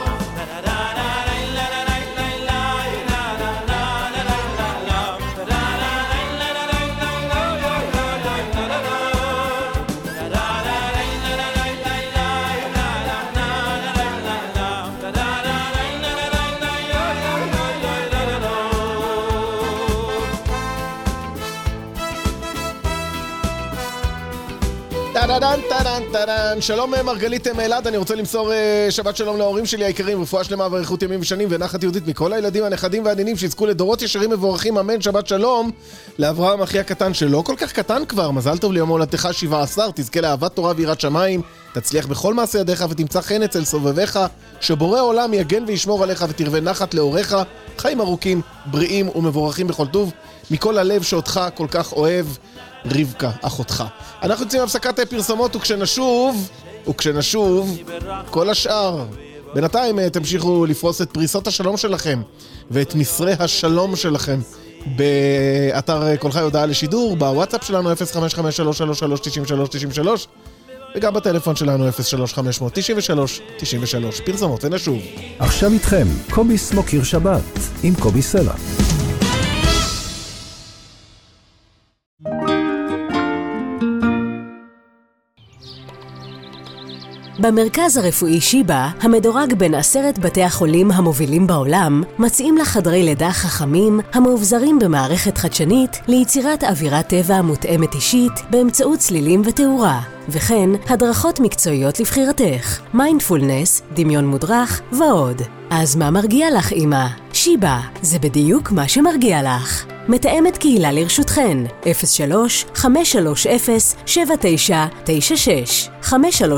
טרן, שלום מרגלית מאלעד, אני רוצה למסור שבת שלום להורים שלי היקרים, רפואה שלמה ואריכות ימים ושנים ונחת יהודית מכל הילדים הנכדים והנינים שיזכו לדורות ישרים מבורכים, אמן. שבת שלום לאברהם אחי הקטן שלא כל כך קטן כבר, מזל טוב ליום הולדתך 17, תזכה לאהבת תורה ויראת שמיים, תצליח בכל מעשה ידיך ותמצא חן אצל סובביך, שבורא עולם יגן וישמור עליך ותרווה נחת להוריך, חיים ארוכים, בריאים ומבורכים בכל טוב, מכל הלב שאותך כל כך אוהב, רבקה, אחותך. אנחנו יוצאים הפסקת פרסומות וכשנשוב כל השאר. בינתיים תמשיכו לפרוס את פריסות השלום שלכם ואת מסרי השלום שלכם באתר כל חי הודעה לשידור, בוואטסאפ שלנו 0553339393 וגם בטלפון שלנו 03-593-9393. פרסומות ונשוב. עכשיו איתכם קוביס מוקיר שבת עם קובי סלע. במרכז הרפואי שיבא, המדורג בין 10 בתי החולים המובילים בעולם, מציעים לך חדרי לידה חכמים, המאובזרים במערכת חדשנית, ליצירת אווירת טבע מותאמת אישית, באמצעות צלילים ותאורה. וכן, הדרכות מקצועיות לבחירתך, מיינדפולנס, דמיון מודרך ועוד. אז מה מרגיע לך, אמא? שיבא, זה בדיוק מה שמרגיע לך. מתאמת קהילה לרשותכן, 03-530-7996, 530-7996.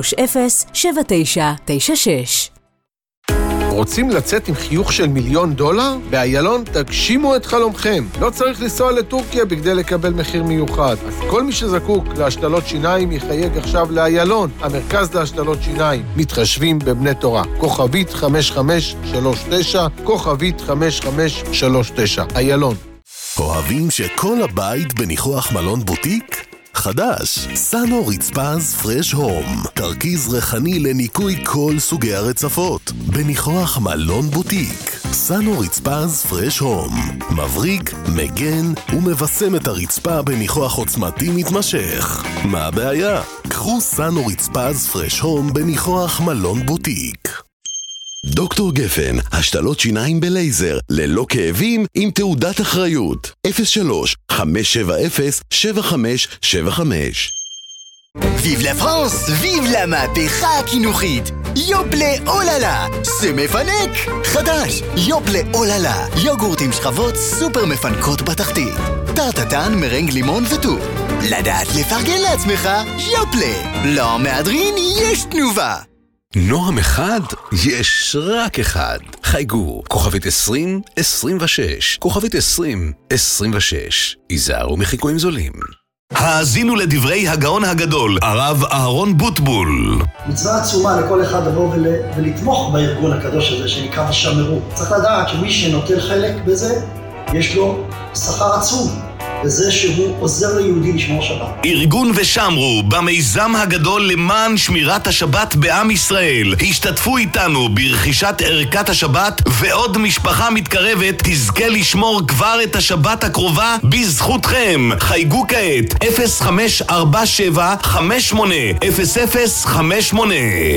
רוצים לצאת עם חיוך של $1,000,000? באיילון תגשימו את חלומכם. לא צריך לנסוע לטורקיה בכדי לקבל מחיר מיוחד. אז כל מי שזקוק להשתלות שיניים יחייג עכשיו לאיילון, המרכז להשתלות שיניים. מתחשבים בבני תורה. כוכבית 5539, כוכבית 5539. איילון. אוהבים שכל הבית בניחוח מלון בוטיק? חדש, סאנו רצפז פרש הום, תרכיז ריחני לניקוי כל סוגי הרצפות, בניחוח מלון בוטיק. סאנו רצפז פרש הום, מבריק, מגן ומבסם את הרצפה בניחוח עוצמתי מתמשך. מה הבעיה? קחו סאנו רצפז פרש הום בניחוח מלון בוטיק. דוקטור גפן, השתלות שיניים בלייזר, ללא כאבים, עם תעודת אחריות. 03-570-7575. ויב לה פרנס, ויב לה מהפכה החינוכית. יופלה אוללה, זה מפנק! חדש, יופלה אוללה, יוגורט עם שכבות סופר מפנקות בתחתית. טרטטן, מרנג, לימון וטור. לדעת לפרגן לעצמך, יופלה. לא מהדרין, יש תנובה. נועם אחד, יש רק אחד. חייגו, כוכבית 2026, כוכבית 2026. היזהרו מחיקויים זולים. האזינו לדברי הגאון הגדול, הרב אהרון בוטבול. מצווה עצומה לכל אחד לבוא ולתמוך בארגון הקדוש הזה שנקרא ושמרו. צריך לדעת שמי שנוטל חלק בזה, יש לו שכר עצום. בזה שהוא עוזר ליהודים לשמור שבת. ארגון ושמרו, במיזם הגדול למען שמירת השבת בעם ישראל. השתתפו איתנו ברכישת ערכת השבת, ועוד משפחה מתקרבת תזכה לשמור כבר את השבת הקרובה בזכותכם. חייגו כעת 0547 58 0058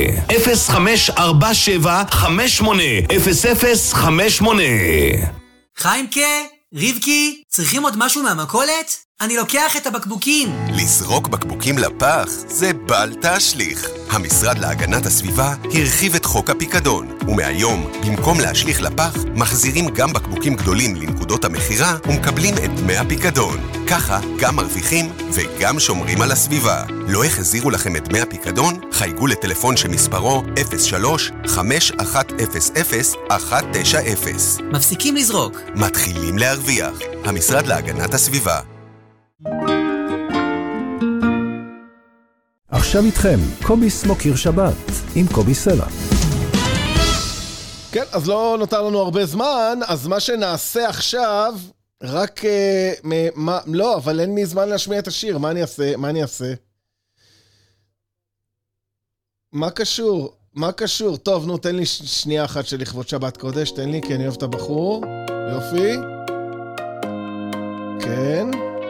0547 58 0058. חיימקה, רבקי, צריכים עוד משהו מהמכולת? אני לוקח את הבקבוקים. לזרוק בקבוקים לפח זה בל תשליך. המשרד להגנת הסביבה הרחיב את חוק הפיקדון, ומהיום, במקום להשליך לפח, מחזירים גם בקבוקים גדולים לנקודות המחירה ומקבלים את דמי הפיקדון. ככה גם מרוויחים וגם שומרים על הסביבה. לא החזירו לכם את דמי הפיקדון? חייגו לטלפון שמספרו 03-5100-190. מפסיקים לזרוק. מתחילים להרוויח. המשרד להגנת הסביבה. עכשיו איתכם, קוביס מוקיר שבת, עם קובי סלע. כן, אז לא נותר לנו הרבה זמן, אז מה שנעשה עכשיו, רק... לא, אבל אין לי זמן להשמיע את השיר, מה אני אעשה? מה קשור? טוב, נו, תן לי שנייה אחת של לכבוד שבת קודש, תן לי, כי אני אוהב את הבחור. יופי. כן.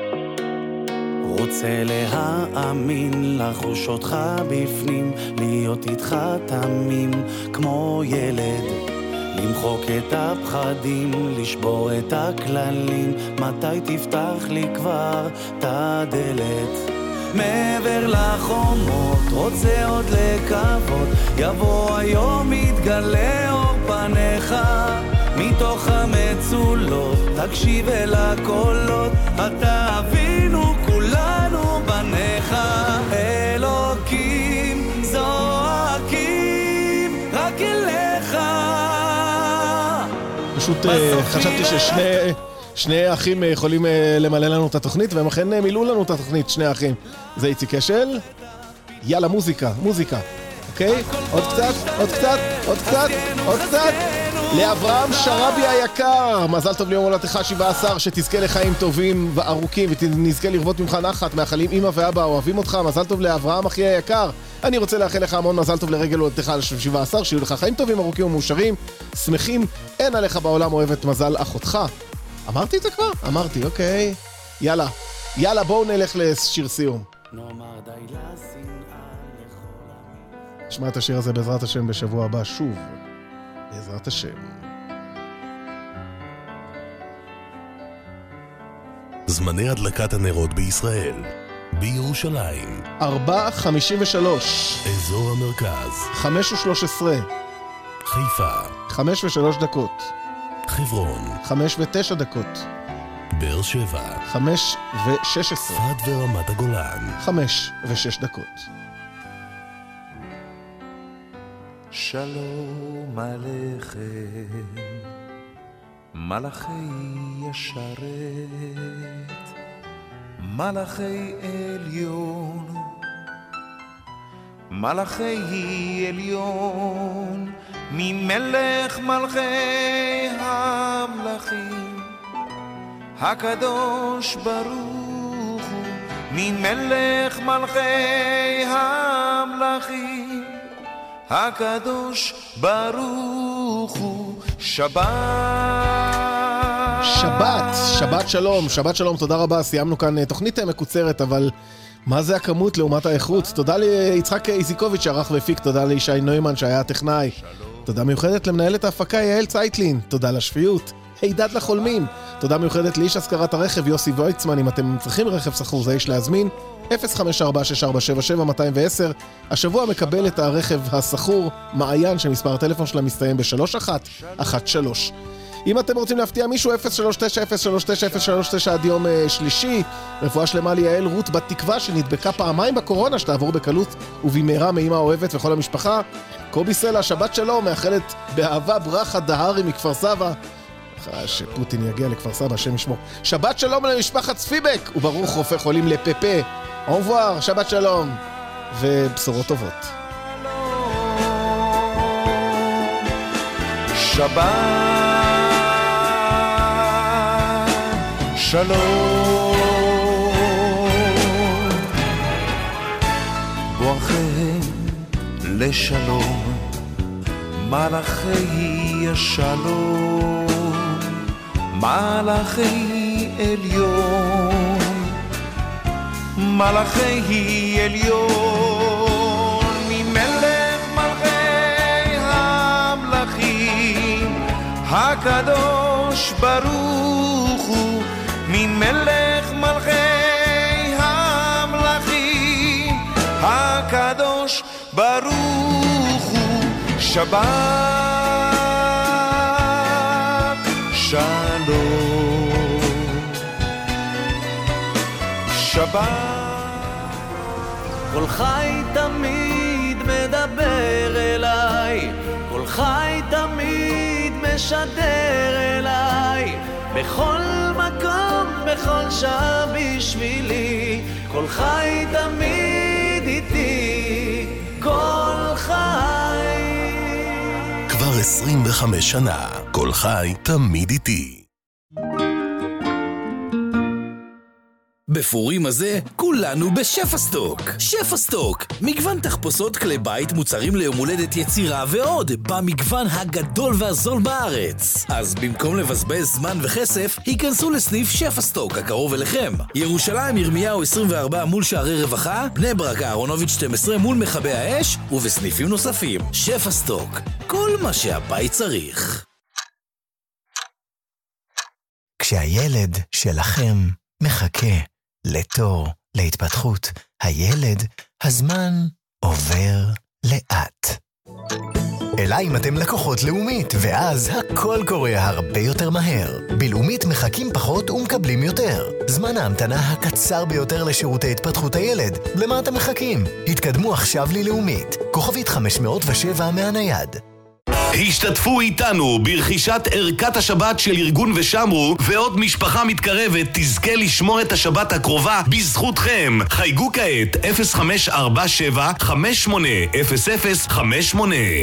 רוצה להאמין, לחוש אותך בפנים, להיות איתך תמים כמו ילד, למחוק את הפחדים, לשבור את הכללים, מתי תפתח לי כבר את הדלת? מעבר לחומות, רוצה עוד לקוות, יבוא היום יתגלה אור פניך, מתוך המצולות, תקשיב אל הקולות, אתה אבינו כולנו בניך, אלוקים זועקים רק אליך. פשוט חשבתי ששני אחים יכולים למלא לנו את התוכנית, והם אכן מילאו לנו את התוכנית, שני אחים. זה איציק אשל. יאללה, מוזיקה. אוקיי? עוד קצת. לאברהם שרבי היקר, מזל טוב ליום הולדתך 17, שתזכה לחיים טובים וארוכים ונזכה לרבות ממך נחת, מאחלים אמא ואבא אוהבים אותך. מזל טוב לאברהם אחי היקר, אני רוצה לאחל לך המון מזל טוב לרגל הולדתך 17, שיהיו לך חיים טובים ארוכים ומאושרים שמחים, אין עליך בעולם, אוהבת מזל אחותך. אמרתי את זה כבר? אמרתי, אוקיי. יאללה, בואו נלך לשיר סיום. נשמע את השיר הזה בעזרת השם בשבוע הבא שוב. בעזרת השם. זמני הדלקת הנרות בישראל. בירושלים 4:53 אזור המרכז 5:13 חיפה 5:03 דקות חברון 5:09 דקות באר שבע 5:16 צפת ורמת הגולן 5:06 דקות. שלום עליכם מלאכי ישרת מלאכי עליון מלאכי עליון ממלך מלכי המלכים הקדוש ברוך הוא ממלך מלכי המלכים הקדוש ברוך הוא. שבת שלום, תודה רבה. סיימנו כאן תוכנית מקוצרת, אבל מה זה הכמות לעומת האיכות? תודה ליצחק איזיקוביץ' שערך והפיק, תודה לישי נוימן שהיה הטכנאי, תודה מיוחדת למנהלת ההפקה יעל צייטלין, תודה לשפיות הידד לחולמים, תודה מיוחדת לאיש הזכרת הרכב יוסי וויצמן. אם אתם צריכים רכב סחור זה יש להזמין 054-6477-210. השבוע מקבל את הרכב הסחור מעיין שמספר הטלפון שלה מסתיים ב-3113. אם אתם רוצים להפתיע מישהו 039-039-039 עד יום שלישי. רפואה שלמה ליעל רות בת תקווה שנדבקה פעמיים בקורונה, שתעבור בקלות ובמהרה מאמא אוהבת וכל המשפחה. קובי סלע, שבת שלום, מאחלת באהבה ברכה דהרי מכפר סבא, שפוטין יגיע לכפר סבא, השם ישמור. שבת שלום למשפחת צפיבק, וברוך רופא חולים לפפה. אונבואר, שבת שלום ובשורות טובות. שבת שלום לשלום, מלאכי השלום, מלאכי עליון, מלאכי עליון, ממלך מלכי המלכים, הקדוש ברוך הוא, ממלך מלכי המלכים, הקדוש ברוך הוא, שבת שלום, שבת. כל חי תמיד מדבר אליי, כל חי תמיד משדר אליי, בכל מקום, בכל שעה בשבילי, כל חי תמיד איתי, כל חי. כבר 25 שנה, כל חי תמיד איתי. בפורים הזה כולנו בשפסטוק. שפסטוק, מגוון תחפושות כלי בית, מוצרים ליום הולדת, יצירה ועוד, במגוון הגדול והזול בארץ. אז במקום לבזבז זמן וכסף, היכנסו לסניף שפסטוק הקרוב אליכם. ירושלים ירמיהו 24 מול שערי רווחה, בני ברק אהרונוביץ' 12 מול מכבי האש, ובסניפים נוספים. שפסטוק, כל מה שהבית צריך. כשהילד שלכם מחכה לתור, להתפתחות, הילד, הזמן עובר לאט. אלא אם אתם לקוחות לאומית, ואז הכל קורה הרבה יותר מהר. בלאומית מחכים פחות ומקבלים יותר. זמן ההמתנה הקצר ביותר לשירותי התפתחות הילד. למה אתם מחכים? התקדמו עכשיו ללאומית. כוכבית 507 מהנייד. השתתפו איתנו ברכישת ערכת השבת של ארגון ושמרו, ועוד משפחה מתקרבת תזכה לשמור את השבת הקרובה בזכותכם. חייגו כעת 0547-580058.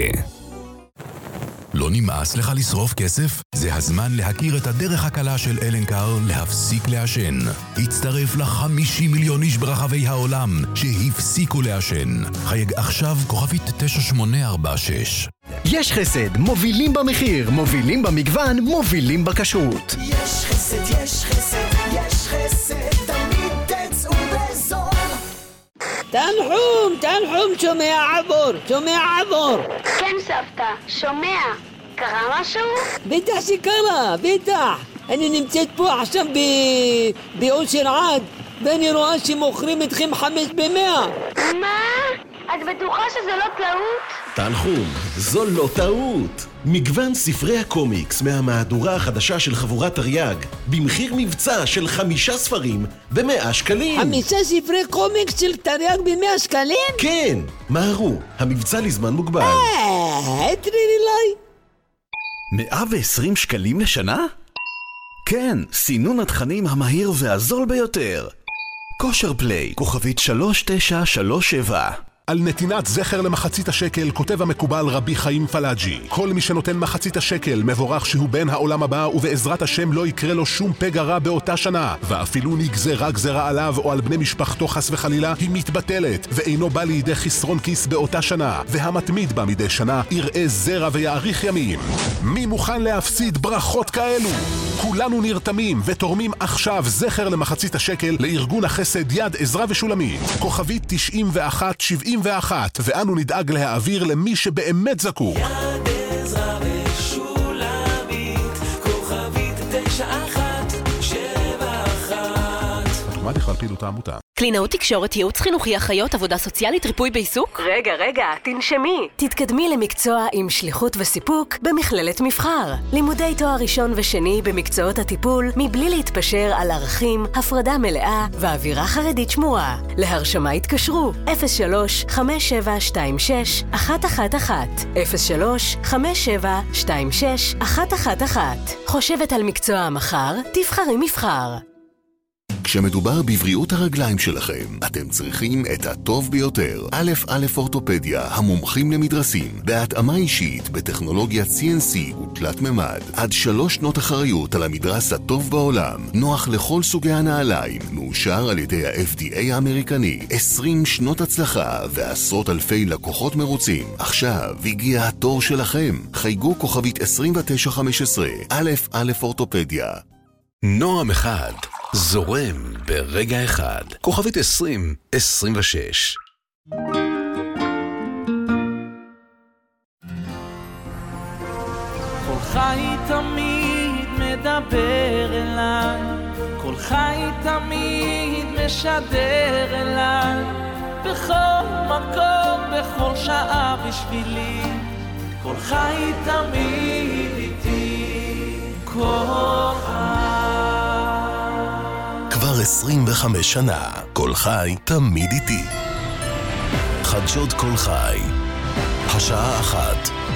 לא נמאס לך לשרוף כסף? זה הזמן להכיר את הדרך הקלה של אלנקר להפסיק לעשן. הצטרף ל50 מיליון איש ברחבי העולם שהפסיקו לעשן. חייג עכשיו כוכבית 9846. יש חסד, מובילים במחיר, מובילים במגוון, מובילים בכשרות. יש חסד, יש חסד, יש חסד, תמיד תצאו בזול. תנחום, שומע עבור, כן סבתא, שומע. קרה משהו? בטח שקרה, בטח. אני נמצאת פה עכשיו באושר עד, ואני רואה שמוכרים אתכם 5 ב-100. מה? את בטוחה שזה לא טעות? תנחום, זו לא טעות. מגוון ספרי הקומיקס מהמהדורה החדשה של חבורת תרי"ג, במחיר מבצע של 5 ספרים ב100 שקלים. 5 ספרי קומיקס של תרי"ג ב100 שקלים? כן, מהרו, המבצע לזמן מוגבל. תראי לי. 120 שקלים לשנה? כן, סינון התכנים המהיר והזול ביותר. כושר פליי, כוכבית 3937. על נתינת זכר למחצית השקל כותב המקובל רבי חיים פלאג'י. כל מי שנותן מחצית השקל מבורך שהוא בן העולם הבא, ובעזרת השם לא יקרה לו שום פגע רע באותה שנה, ואפילו נגזרה גזרה עליו או על בני משפחתו חס וחלילה היא מתבטלת, ואינו בא לידי חסרון כיס באותה שנה, והמתמיד בה מדי שנה יראה זרע ויאריך ימים. מי מוכן להפסיד ברכות כאלו? כולנו נרתמים ותורמים עכשיו זכר למחצית השקל לארגון החסד יד עזרא ושולמית, כוכבית 9171, ואנו נדאג להעביר למי שבאמת זקוק. יד עזרא ושולמית, כוכבית 9171. אוטומטית על פעילות העמותה. קלינאות תקשורת, ייעוץ חינוכי, אחיות, עבודה סוציאלית, ריפוי בעיסוק? רגע, תנשמי. תתקדמי למקצוע עם שליחות וסיפוק במכללת מבחר. לימודי תואר ראשון ושני במקצועות הטיפול, מבלי להתפשר על ערכים, הפרדה מלאה ואווירה חרדית שמורה. להרשמה התקשרו 03-5726-111 03-5726-111. חושבת על מקצוע המחר? תבחרי מבחר. כשמדובר בבריאות הרגליים שלכם, אתם צריכים את הטוב ביותר. א' אורתופדיה, המומחים למדרסים, בהתאמה אישית, בטכנולוגיית CNC ותלת ממד. עד 3 שנות אחריות על המדרס הטוב בעולם, נוח לכל סוגי הנעליים, מאושר על ידי ה-FDA האמריקני. 20 שנות הצלחה ועשרות אלפי לקוחות מרוצים. עכשיו הגיע התור שלכם. חייגו כוכבית 2915, א' אורתופדיה. נועם אחד זורם ברגע אחד. כוכבית 2026. כל חי תמיד מדבר אליי, כל חי תמיד משדר אליי, בכל מקום, בכל שעה בשבילי, כל חי תמיד איתי, כל חי. כבר 25 שנה, כל חי תמיד איתי. חדשות כל חי, השעה 1,